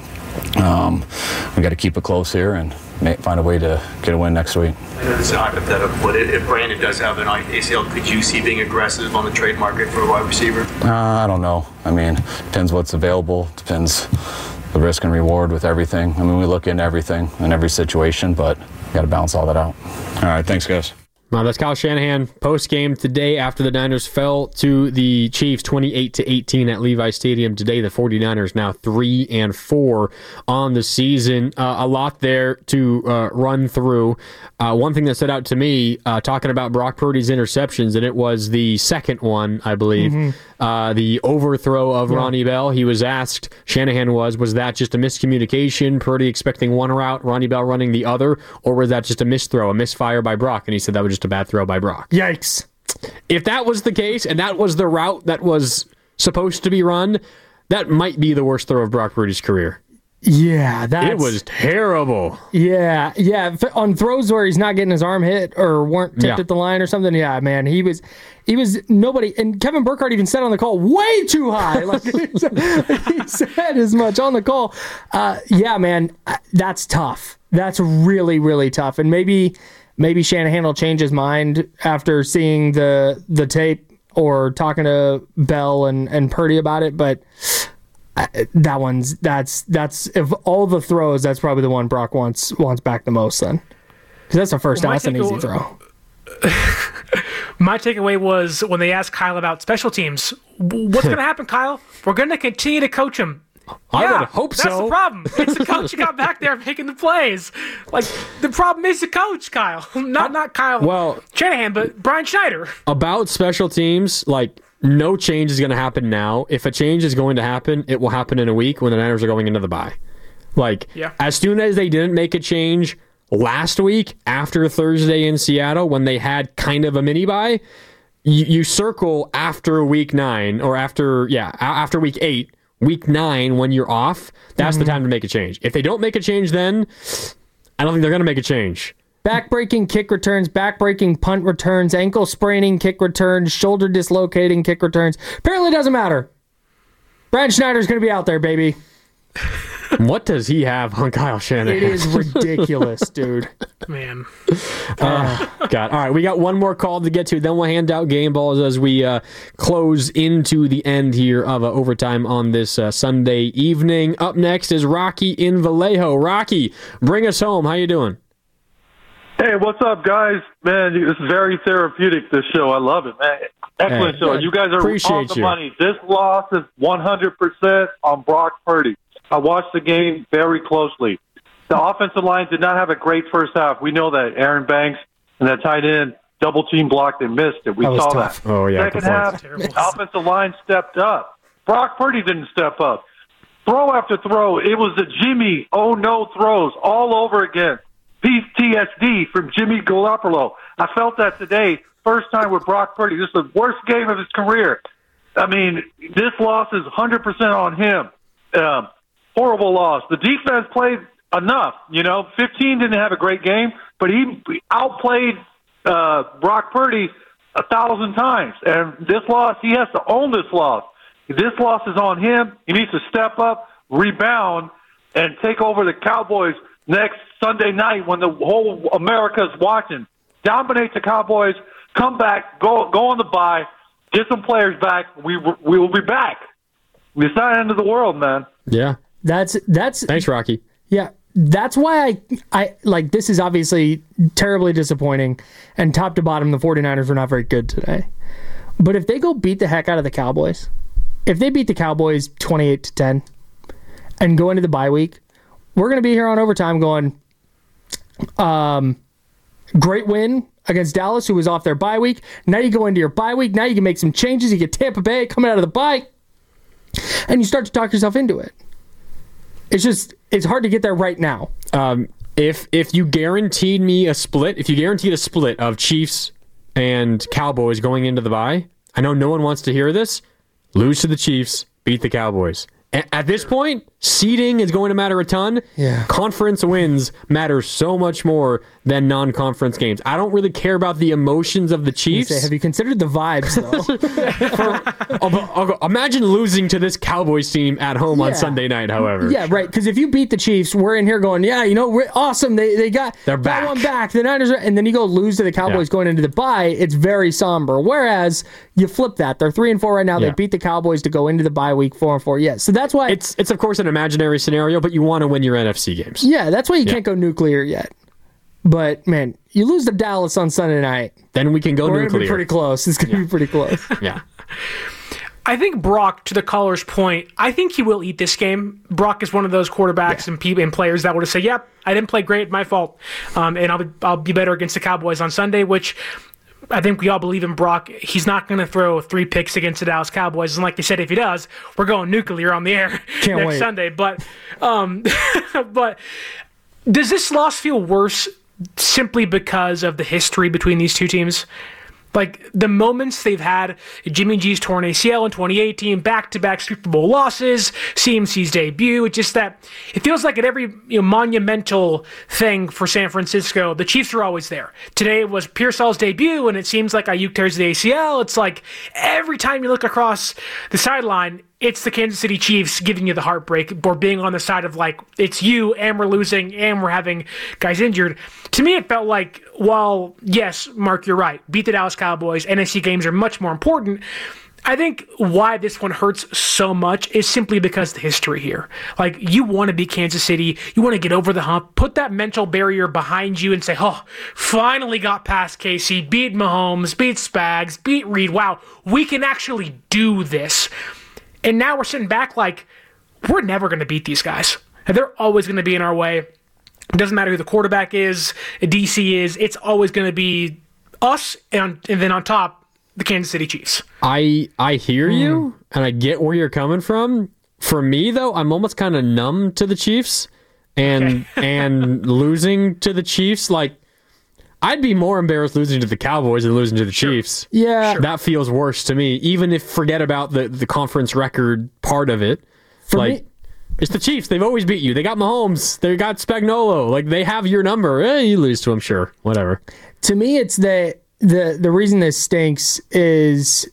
um, we got to keep it close here and may, find a way to get a win next week. I know this is hypothetical, but if Brandon does have an A C L, could you see being aggressive on the trade market for a wide receiver? Uh, I don't know. I mean, depends what's available. Depends the risk and reward with everything. I mean, we look into everything in every situation, but got to balance all that out. All right, thanks, guys. Now, that's Kyle Shanahan post-game today after the Niners fell to the Chiefs twenty-eight to eighteen at Levi Stadium today. The 49ers now three and four on the season. Uh, a lot there to uh, run through. Uh, one thing that stood out to me, uh, talking about Brock Purdy's interceptions, and it was the second one, I believe, mm-hmm. uh, the overthrow of yeah. Ronnie Bell. He was asked, Shanahan was, was that just a miscommunication, Purdy expecting one route, Ronnie Bell running the other, or was that just a misthrow, a misfire by Brock? And he said that was just a bad throw by Brock. Yikes. If that was the case, and that was the route that was supposed to be run, that might be the worst throw of Brock Purdy's career. Yeah, that's... It was terrible. Yeah, yeah. On throws where he's not getting his arm hit or weren't tipped yeah. at the line or something, yeah, man, he was... He was nobody, and Kevin Burkhardt even said on the call, way too high. Like he said as much on the call. Uh, yeah, man, that's tough. That's really, really tough. And maybe... Maybe Shanahan will change his mind after seeing the the tape or talking to Bell and, and Purdy about it, but that one's that's that's of all the throws, that's probably the one Brock wants wants back the most then. Because that's the first down, that's an easy throw. My takeaway was when they asked Kyle about special teams, what's going to happen, Kyle? We're going to continue to coach him. I yeah, would hope that's so. That's the problem. It's the coach who got back there making the plays. Like, the problem is the coach, Kyle. Not not Kyle well, Shanahan, but Brian Schneider. About special teams, like, no change is going to happen now. If a change is going to happen, it will happen in a week when the Niners are going into the bye. Like, yeah. as soon as they didn't make a change last week after Thursday in Seattle when they had kind of a mini bye, you, you circle after week nine or after, yeah, after week eight, week nine, when you're off, that's mm-hmm. the time to make a change. If they don't make a change then, I don't think they're going to make a change. Back-breaking kick returns, back-breaking punt returns, ankle spraining kick returns, shoulder dislocating kick returns. Apparently it doesn't matter. Brad Schneider's going to be out there, baby. What does he have on Kyle Shanahan? It is ridiculous, dude. Man. Uh, God. All right, we got one more call to get to. Then we'll hand out game balls as we uh, close into the end here of uh, overtime on this uh, Sunday evening. Up next is Rocky in Vallejo. Rocky, bring us home. How you doing? Hey, what's up, guys? Man, this is very therapeutic, this show. I love it, man. Excellent hey, show. You guys are on the you. money. This loss is one hundred percent on Brock Purdy. I watched the game very closely. The offensive line did not have a great first half. We know that. Aaron Banks and that tight end double team blocked and missed it. We that saw tough. that. Oh, yeah, Second half, offensive line stepped up. Brock Purdy didn't step up. Throw after throw, it was the Jimmy oh no throws all over again. P T S D from Jimmy Garoppolo. I felt that today. First time with Brock Purdy. This is the worst game of his career. I mean, this loss is one hundred percent on him. Um, horrible loss. The defense played enough. You know, fifteen didn't have a great game, but he outplayed uh, Brock Purdy a thousand times. And this loss, he has to own this loss. This loss is on him. He needs to step up, rebound, and take over the Cowboys next Sunday night when the whole America is watching. Dominate the Cowboys, come back, go go on the bye, get some players back. We we will be back. It's not the end of the world, man. Yeah. That's that's Thanks, Rocky. Yeah. That's why I, I like this is obviously terribly disappointing, and top to bottom the 49ers were not very good today. But if they go beat the heck out of the Cowboys, if they beat the Cowboys twenty-eight to ten and go into the bye week, we're going to be here on overtime going, um, great win against Dallas, who was off their bye week. Now you go into your bye week. Now you can make some changes. You get Tampa Bay coming out of the bye, and you start to talk yourself into it. It's just, it's hard to get there right now. Um, if if you guaranteed me a split, if you guaranteed a split of Chiefs and Cowboys going into the bye, I know no one wants to hear this, lose to the Chiefs, beat the Cowboys. At this point, seeding is going to matter a ton. Yeah. Conference wins matter so much more than non-conference games. I don't really care about the emotions of the Chiefs. Say, have you considered the vibes, though? For, I'll, I'll, imagine losing to this Cowboys team at home yeah. on Sunday night, however. Yeah, right. Because if you beat the Chiefs, we're in here going, yeah, you know, we're awesome. They they got, They're back. got one back. The Niners are, and then you go lose to the Cowboys yeah. going into the bye. It's very somber. Whereas you flip that. They're three and four right now. Yeah. They beat the Cowboys to go into the bye week four and four. Yeah, so that's why it's it's of course an imaginary scenario, but you want to win your N F C games. Yeah, that's why you yeah. can't go nuclear yet. But, man, you lose to Dallas on Sunday night. Then we can go We're nuclear. going to be pretty close. It's going to Yeah. be pretty close. Yeah. I think Brock, to the caller's point, I think he will eat this game. Brock is one of those quarterbacks Yeah. and people and players that would say, "Yep, I didn't play great, my fault, um, and I'll be, I'll be better against the Cowboys on Sunday." Which I think we all believe in Brock. He's not going to throw three picks against the Dallas Cowboys, and like they said, if he does, we're going nuclear on the air Can't next wait. Sunday. But, um, but does this loss feel worse simply because of the history between these two teams? Like, the moments they've had, Jimmy G's torn A C L in twenty eighteen, back-to-back Super Bowl losses, C M C's debut, it's just that it feels like at every you know, monumental thing for San Francisco, the Chiefs are always there. Today it was Pearsall's debut, and it seems like Ayuk tears the A C L. It's like every time you look across the sideline, it's the Kansas City Chiefs giving you the heartbreak or being on the side of like, it's you and we're losing and we're having guys injured. To me, it felt like, while, yes, Mark, you're right, beat the Dallas Cowboys, N F C games are much more important. I think why this one hurts so much is simply because of the history here. Like, you want to beat Kansas City, you want to get over the hump, put that mental barrier behind you and say, oh, finally got past K C, beat Mahomes, beat Spags, beat Reed. Wow, we can actually do this. And now we're sitting back like, we're never going to beat these guys. And they're always going to be in our way. It doesn't matter who the quarterback is, D C is, it's always going to be us, and, and then on top, the Kansas City Chiefs. I I hear you, and I get where you're coming from. For me, though, I'm almost kind of numb to the Chiefs, and Okay. and losing to the Chiefs, like, I'd be more embarrassed losing to the Cowboys than losing to the Chiefs. Yeah. That feels worse to me, even if forget about the, the conference record part of it. For like, me- it's the Chiefs. They've always beat you. They got Mahomes. They got Spagnuolo. Like, they have your number. Eh, you lose to them, sure. Whatever. To me, it's the the the reason this stinks is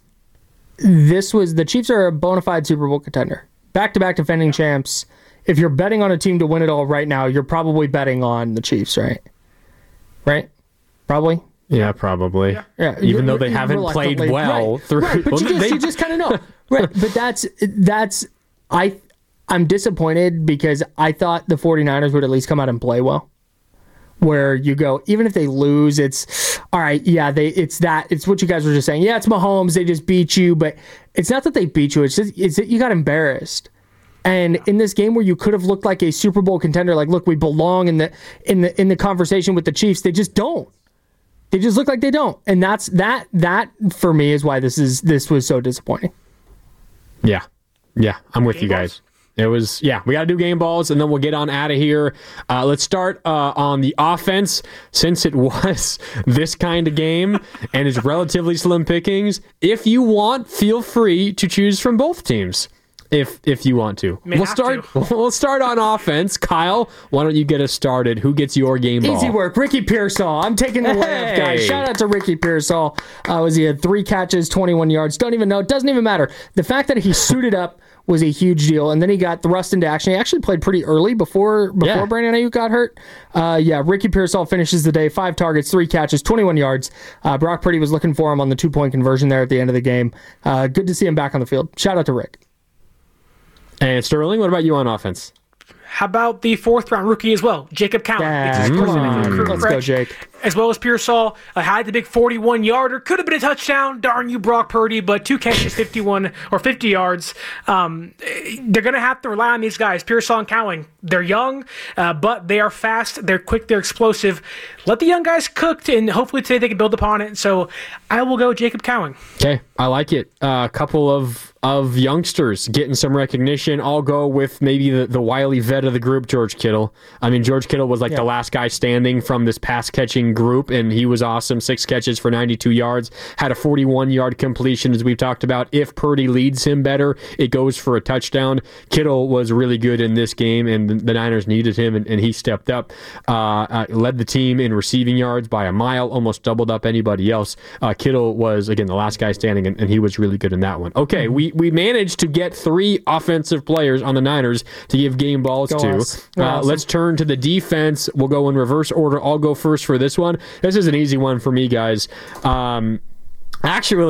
this was the Chiefs are a bona fide Super Bowl contender, back to back defending champs. If you're betting on a team to win it all right now, you're probably betting on the Chiefs, right? Right? Probably. Yeah, probably. Yeah. Yeah. Even though You're- they you're haven't played reluctantly- well right. through. Right, but well, you just, they- you just kind of know, right? But that's that's I I'm disappointed because I thought the 49ers would at least come out and play well. Where you go, even if they lose, it's all right. Yeah, they it's that it's what you guys were just saying. Yeah, it's Mahomes. They just beat you, but it's not that they beat you. It's just it's that you got embarrassed. And in this game where you could have looked like a Super Bowl contender, like look, we belong in the in the in the conversation with the Chiefs, they just don't. They just look like they don't, and that's that. That for me is why this is this was so disappointing. Yeah. Yeah, I'm with you guys. It was, yeah, we got to do game balls, and then we'll get on out of here. Uh, let's start uh, on the offense, since it was this kind of game and it's relatively slim pickings. If you want, feel free to choose from both teams. If if you want to, May we'll have start. to. We'll start on offense. Kyle, why don't you get us started? Who gets your game ball? Easy work, Ricky Pearsall. I'm taking the layup, guys. Hey. Shout out to Ricky Pearsall. Uh, was he had three catches, twenty-one yards? Don't even know. It doesn't even matter. The fact that he suited up was a huge deal, and then he got thrust into action. He actually played pretty early before before Yeah. Brandon Ayuk got hurt. Uh, yeah, Ricky Pearsall finishes the day, five targets, three catches, twenty-one yards. Uh, Brock Purdy was looking for him on the two point conversion there at the end of the game. Uh, good to see him back on the field. Shout out to Rick. And Sterling, what about you on offense? How about the fourth round rookie as well, Jacob Cowan? Yeah, Gets his come first on. N F L recruit Let's go, fresh. Jake. As well as Pearsall, uh, had the big forty-one yarder. Could have been a touchdown. Darn you, Brock Purdy, but two catches, fifty-one or fifty yards. Um, they're going to have to rely on these guys, Pearsall and Cowan. They're young, uh, but they are fast. They're quick. They're explosive. Let the young guys cook, and hopefully today they can build upon it. So I will go Jacob Cowan. Okay, I like it. A uh, couple of of youngsters getting some recognition. I'll go with maybe the, the wily vet of the group, George Kittle. I mean, George Kittle was like Yeah. the last guy standing from this pass-catching group, and he was awesome. Six catches for ninety-two yards. Had a forty-one-yard completion, as we've talked about. If Purdy leads him better, it goes for a touchdown. Kittle was really good in this game, and the, the Niners needed him, and, and he stepped up. Uh, uh, led the team in receiving yards by a mile, almost doubled up anybody else. Uh, Kittle was, again, the last guy standing, and, and he was really good in that one. Okay, we, we managed to get three offensive players on the Niners to give game balls Go to. us. Go Uh, awesome. let's turn to the defense. We'll go in reverse order. I'll go first for this one. This is an easy one for me, guys. Um, actually,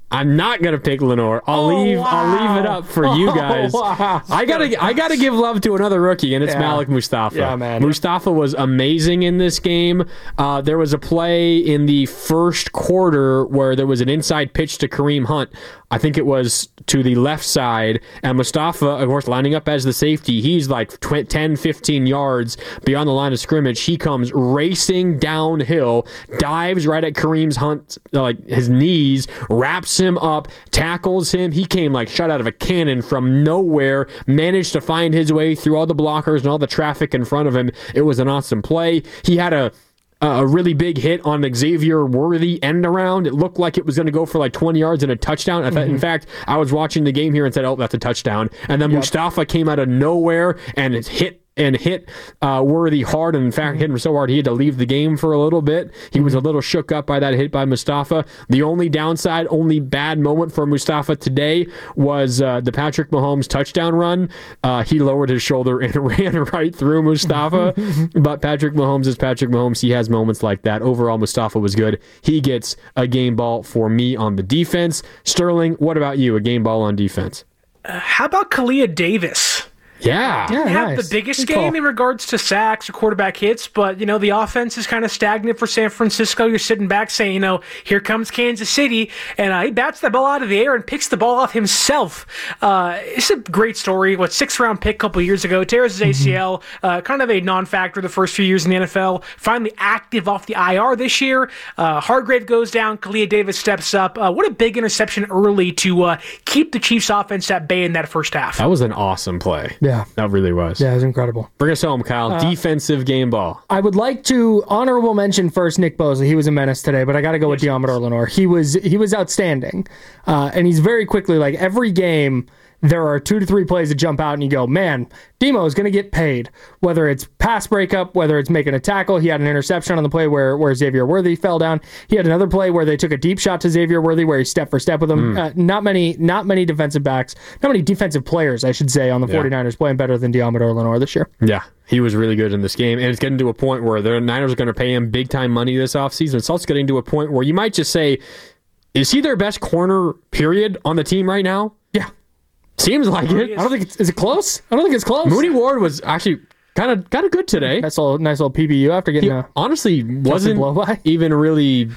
I'm not gonna pick Lenore. I'll Oh, leave. wow. I'll leave it up for you guys. Oh, wow. I gotta. I gotta give love to another rookie, and it's Yeah. Malik Mustafa. Yeah, man. Mustafa was amazing in this game. Uh, there was a play in the first quarter where there was an inside pitch to Kareem Hunt. I think it was to the left side, and Mustafa, of course, lining up as the safety. He's like ten, fifteen yards beyond the line of scrimmage. He comes racing downhill, dives right at Kareem's Hunt, like his knees, wraps him up, tackles him. He came like shot out of a cannon from nowhere, managed to find his way through all the blockers and all the traffic in front of him. It was an awesome play. He had a a really big hit on Xavier Worthy end around. It looked like it was going to go for like twenty yards and a touchdown. I thought, Mm-hmm. in fact, I was watching the game here and said, oh, that's a touchdown. And then Yep. Mustafa came out of nowhere and it hit and hit uh, Worthy hard, and in fact hit him so hard he had to leave the game for a little bit. He was a little shook up by that hit by Mustafa. The only downside, only bad moment for Mustafa today was uh, the Patrick Mahomes touchdown run. Uh, he lowered his shoulder and ran right through Mustafa, but Patrick Mahomes is Patrick Mahomes. He has moments like that. Overall, Mustafa was good. He gets a game ball for me on the defense. Sterling, what about you? A game ball on defense? Uh, how about Kalia Davis? Yeah. Didn't Yeah, have nice. the biggest Good game call. in regards to sacks or quarterback hits, but, you know, the offense is kind of stagnant for San Francisco. You're sitting back saying, you know, here comes Kansas City, and uh, he bats the ball out of the air and picks the ball off himself. Uh, it's a great story. What, sixth-round pick a couple years ago, tears his A C L, uh, kind of a non-factor the first few years in the N F L, finally active off the I R this year. Uh, Hargrave goes down, Kalia Davis steps up. Uh, what a big interception early to uh, keep the Chiefs' offense at bay in that first half. That was an awesome play. Yeah. That really was. Yeah, it was incredible. Bring us home, Kyle. Uh, Defensive game ball. I would like to honorable mention first Nick Bosa. He was a menace today, but I got to go with Diamador Lenore. He was he was outstanding, uh, and he's very quickly like every game. There are two to three plays that jump out, and you go, man, Demo is going to get paid. Whether it's pass breakup, whether it's making a tackle. He had an interception on the play where, where Xavier Worthy fell down. He had another play where they took a deep shot to Xavier Worthy where he step for step with him. Mm. Uh, not many not many defensive backs, not many defensive players, I should say, on the Yeah. 49ers playing better than Diamador Lenore this year. Yeah, he was really good in this game. And it's getting to a point where the Niners are going to pay him big-time money this offseason. It's also getting to a point where you might just say, is he their best corner, period, on the team right now? Yeah. Seems like it. I don't think it's, is it close? I don't think it's close. Mooney Ward was actually kind of kind of good today. Nice little, nice little P B U after getting He a honestly wasn't blow-by. even really...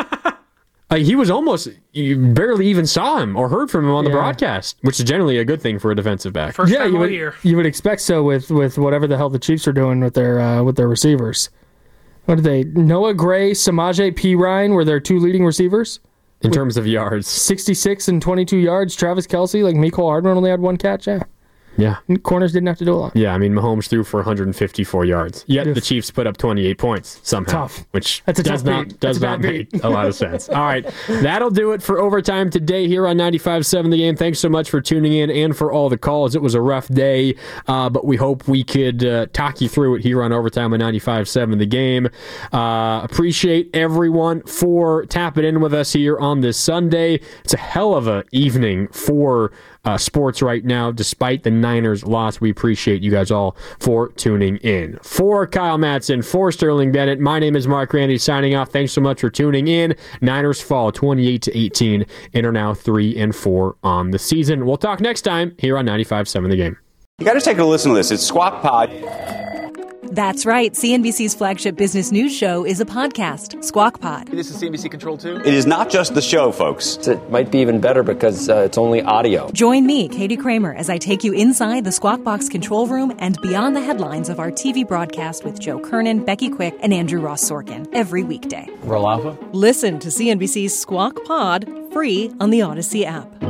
Uh, he was almost, you barely even saw him or heard from him on the Yeah. broadcast, which is generally a good thing for a defensive back. First yeah, time you all would, year. you would expect so with, with whatever the hell the Chiefs are doing with their uh, with their receivers. What did they? Noah Gray, Samaje P. Ryan were their two leading receivers. In terms of yards. sixty-six and twenty-two yards. Travis Kelce, like Mecole Hardman only had one catch. Yeah. Yeah. Corners didn't have to do a lot. Yeah, I mean, Mahomes threw for one hundred fifty-four yards. Yet Oof. the Chiefs put up twenty-eight points somehow. Tough. Which That's a does tough not beat. does That's a not bad make beat. a lot of sense. All right, that'll do it for overtime today here on ninety-five point seven The Game. Thanks so much for tuning in and for all the calls. It was a rough day, uh, but we hope we could uh, talk you through it here on overtime on ninety-five point seven The Game. Uh, appreciate everyone for tapping in with us here on this Sunday. It's a hell of a evening for Uh, sports right now, despite the Niners' loss. We appreciate you guys all for tuning in. For Kyle Madsen, for Sterling Bennett, my name is Mark Randy signing off. Thanks so much for tuning in. Niners fall twenty-eight to eighteen and are now three and four on the season. We'll talk next time here on ninety-five point seven The Game. You got to take a listen to this. It's Squawk Pod. That's right. C N B C's flagship business news show is a podcast, Squawk Pod. This is C N B C Control two. It is not just the show, folks. It might be even better because uh, it's only audio. Join me, Katie Kramer, as I take you inside the Squawk Box control room and beyond the headlines of our T V broadcast with Joe Kernan, Becky Quick, and Andrew Ross Sorkin every weekday. Roll Alpha. Listen to C N B C's Squawk Pod free on the Odyssey app.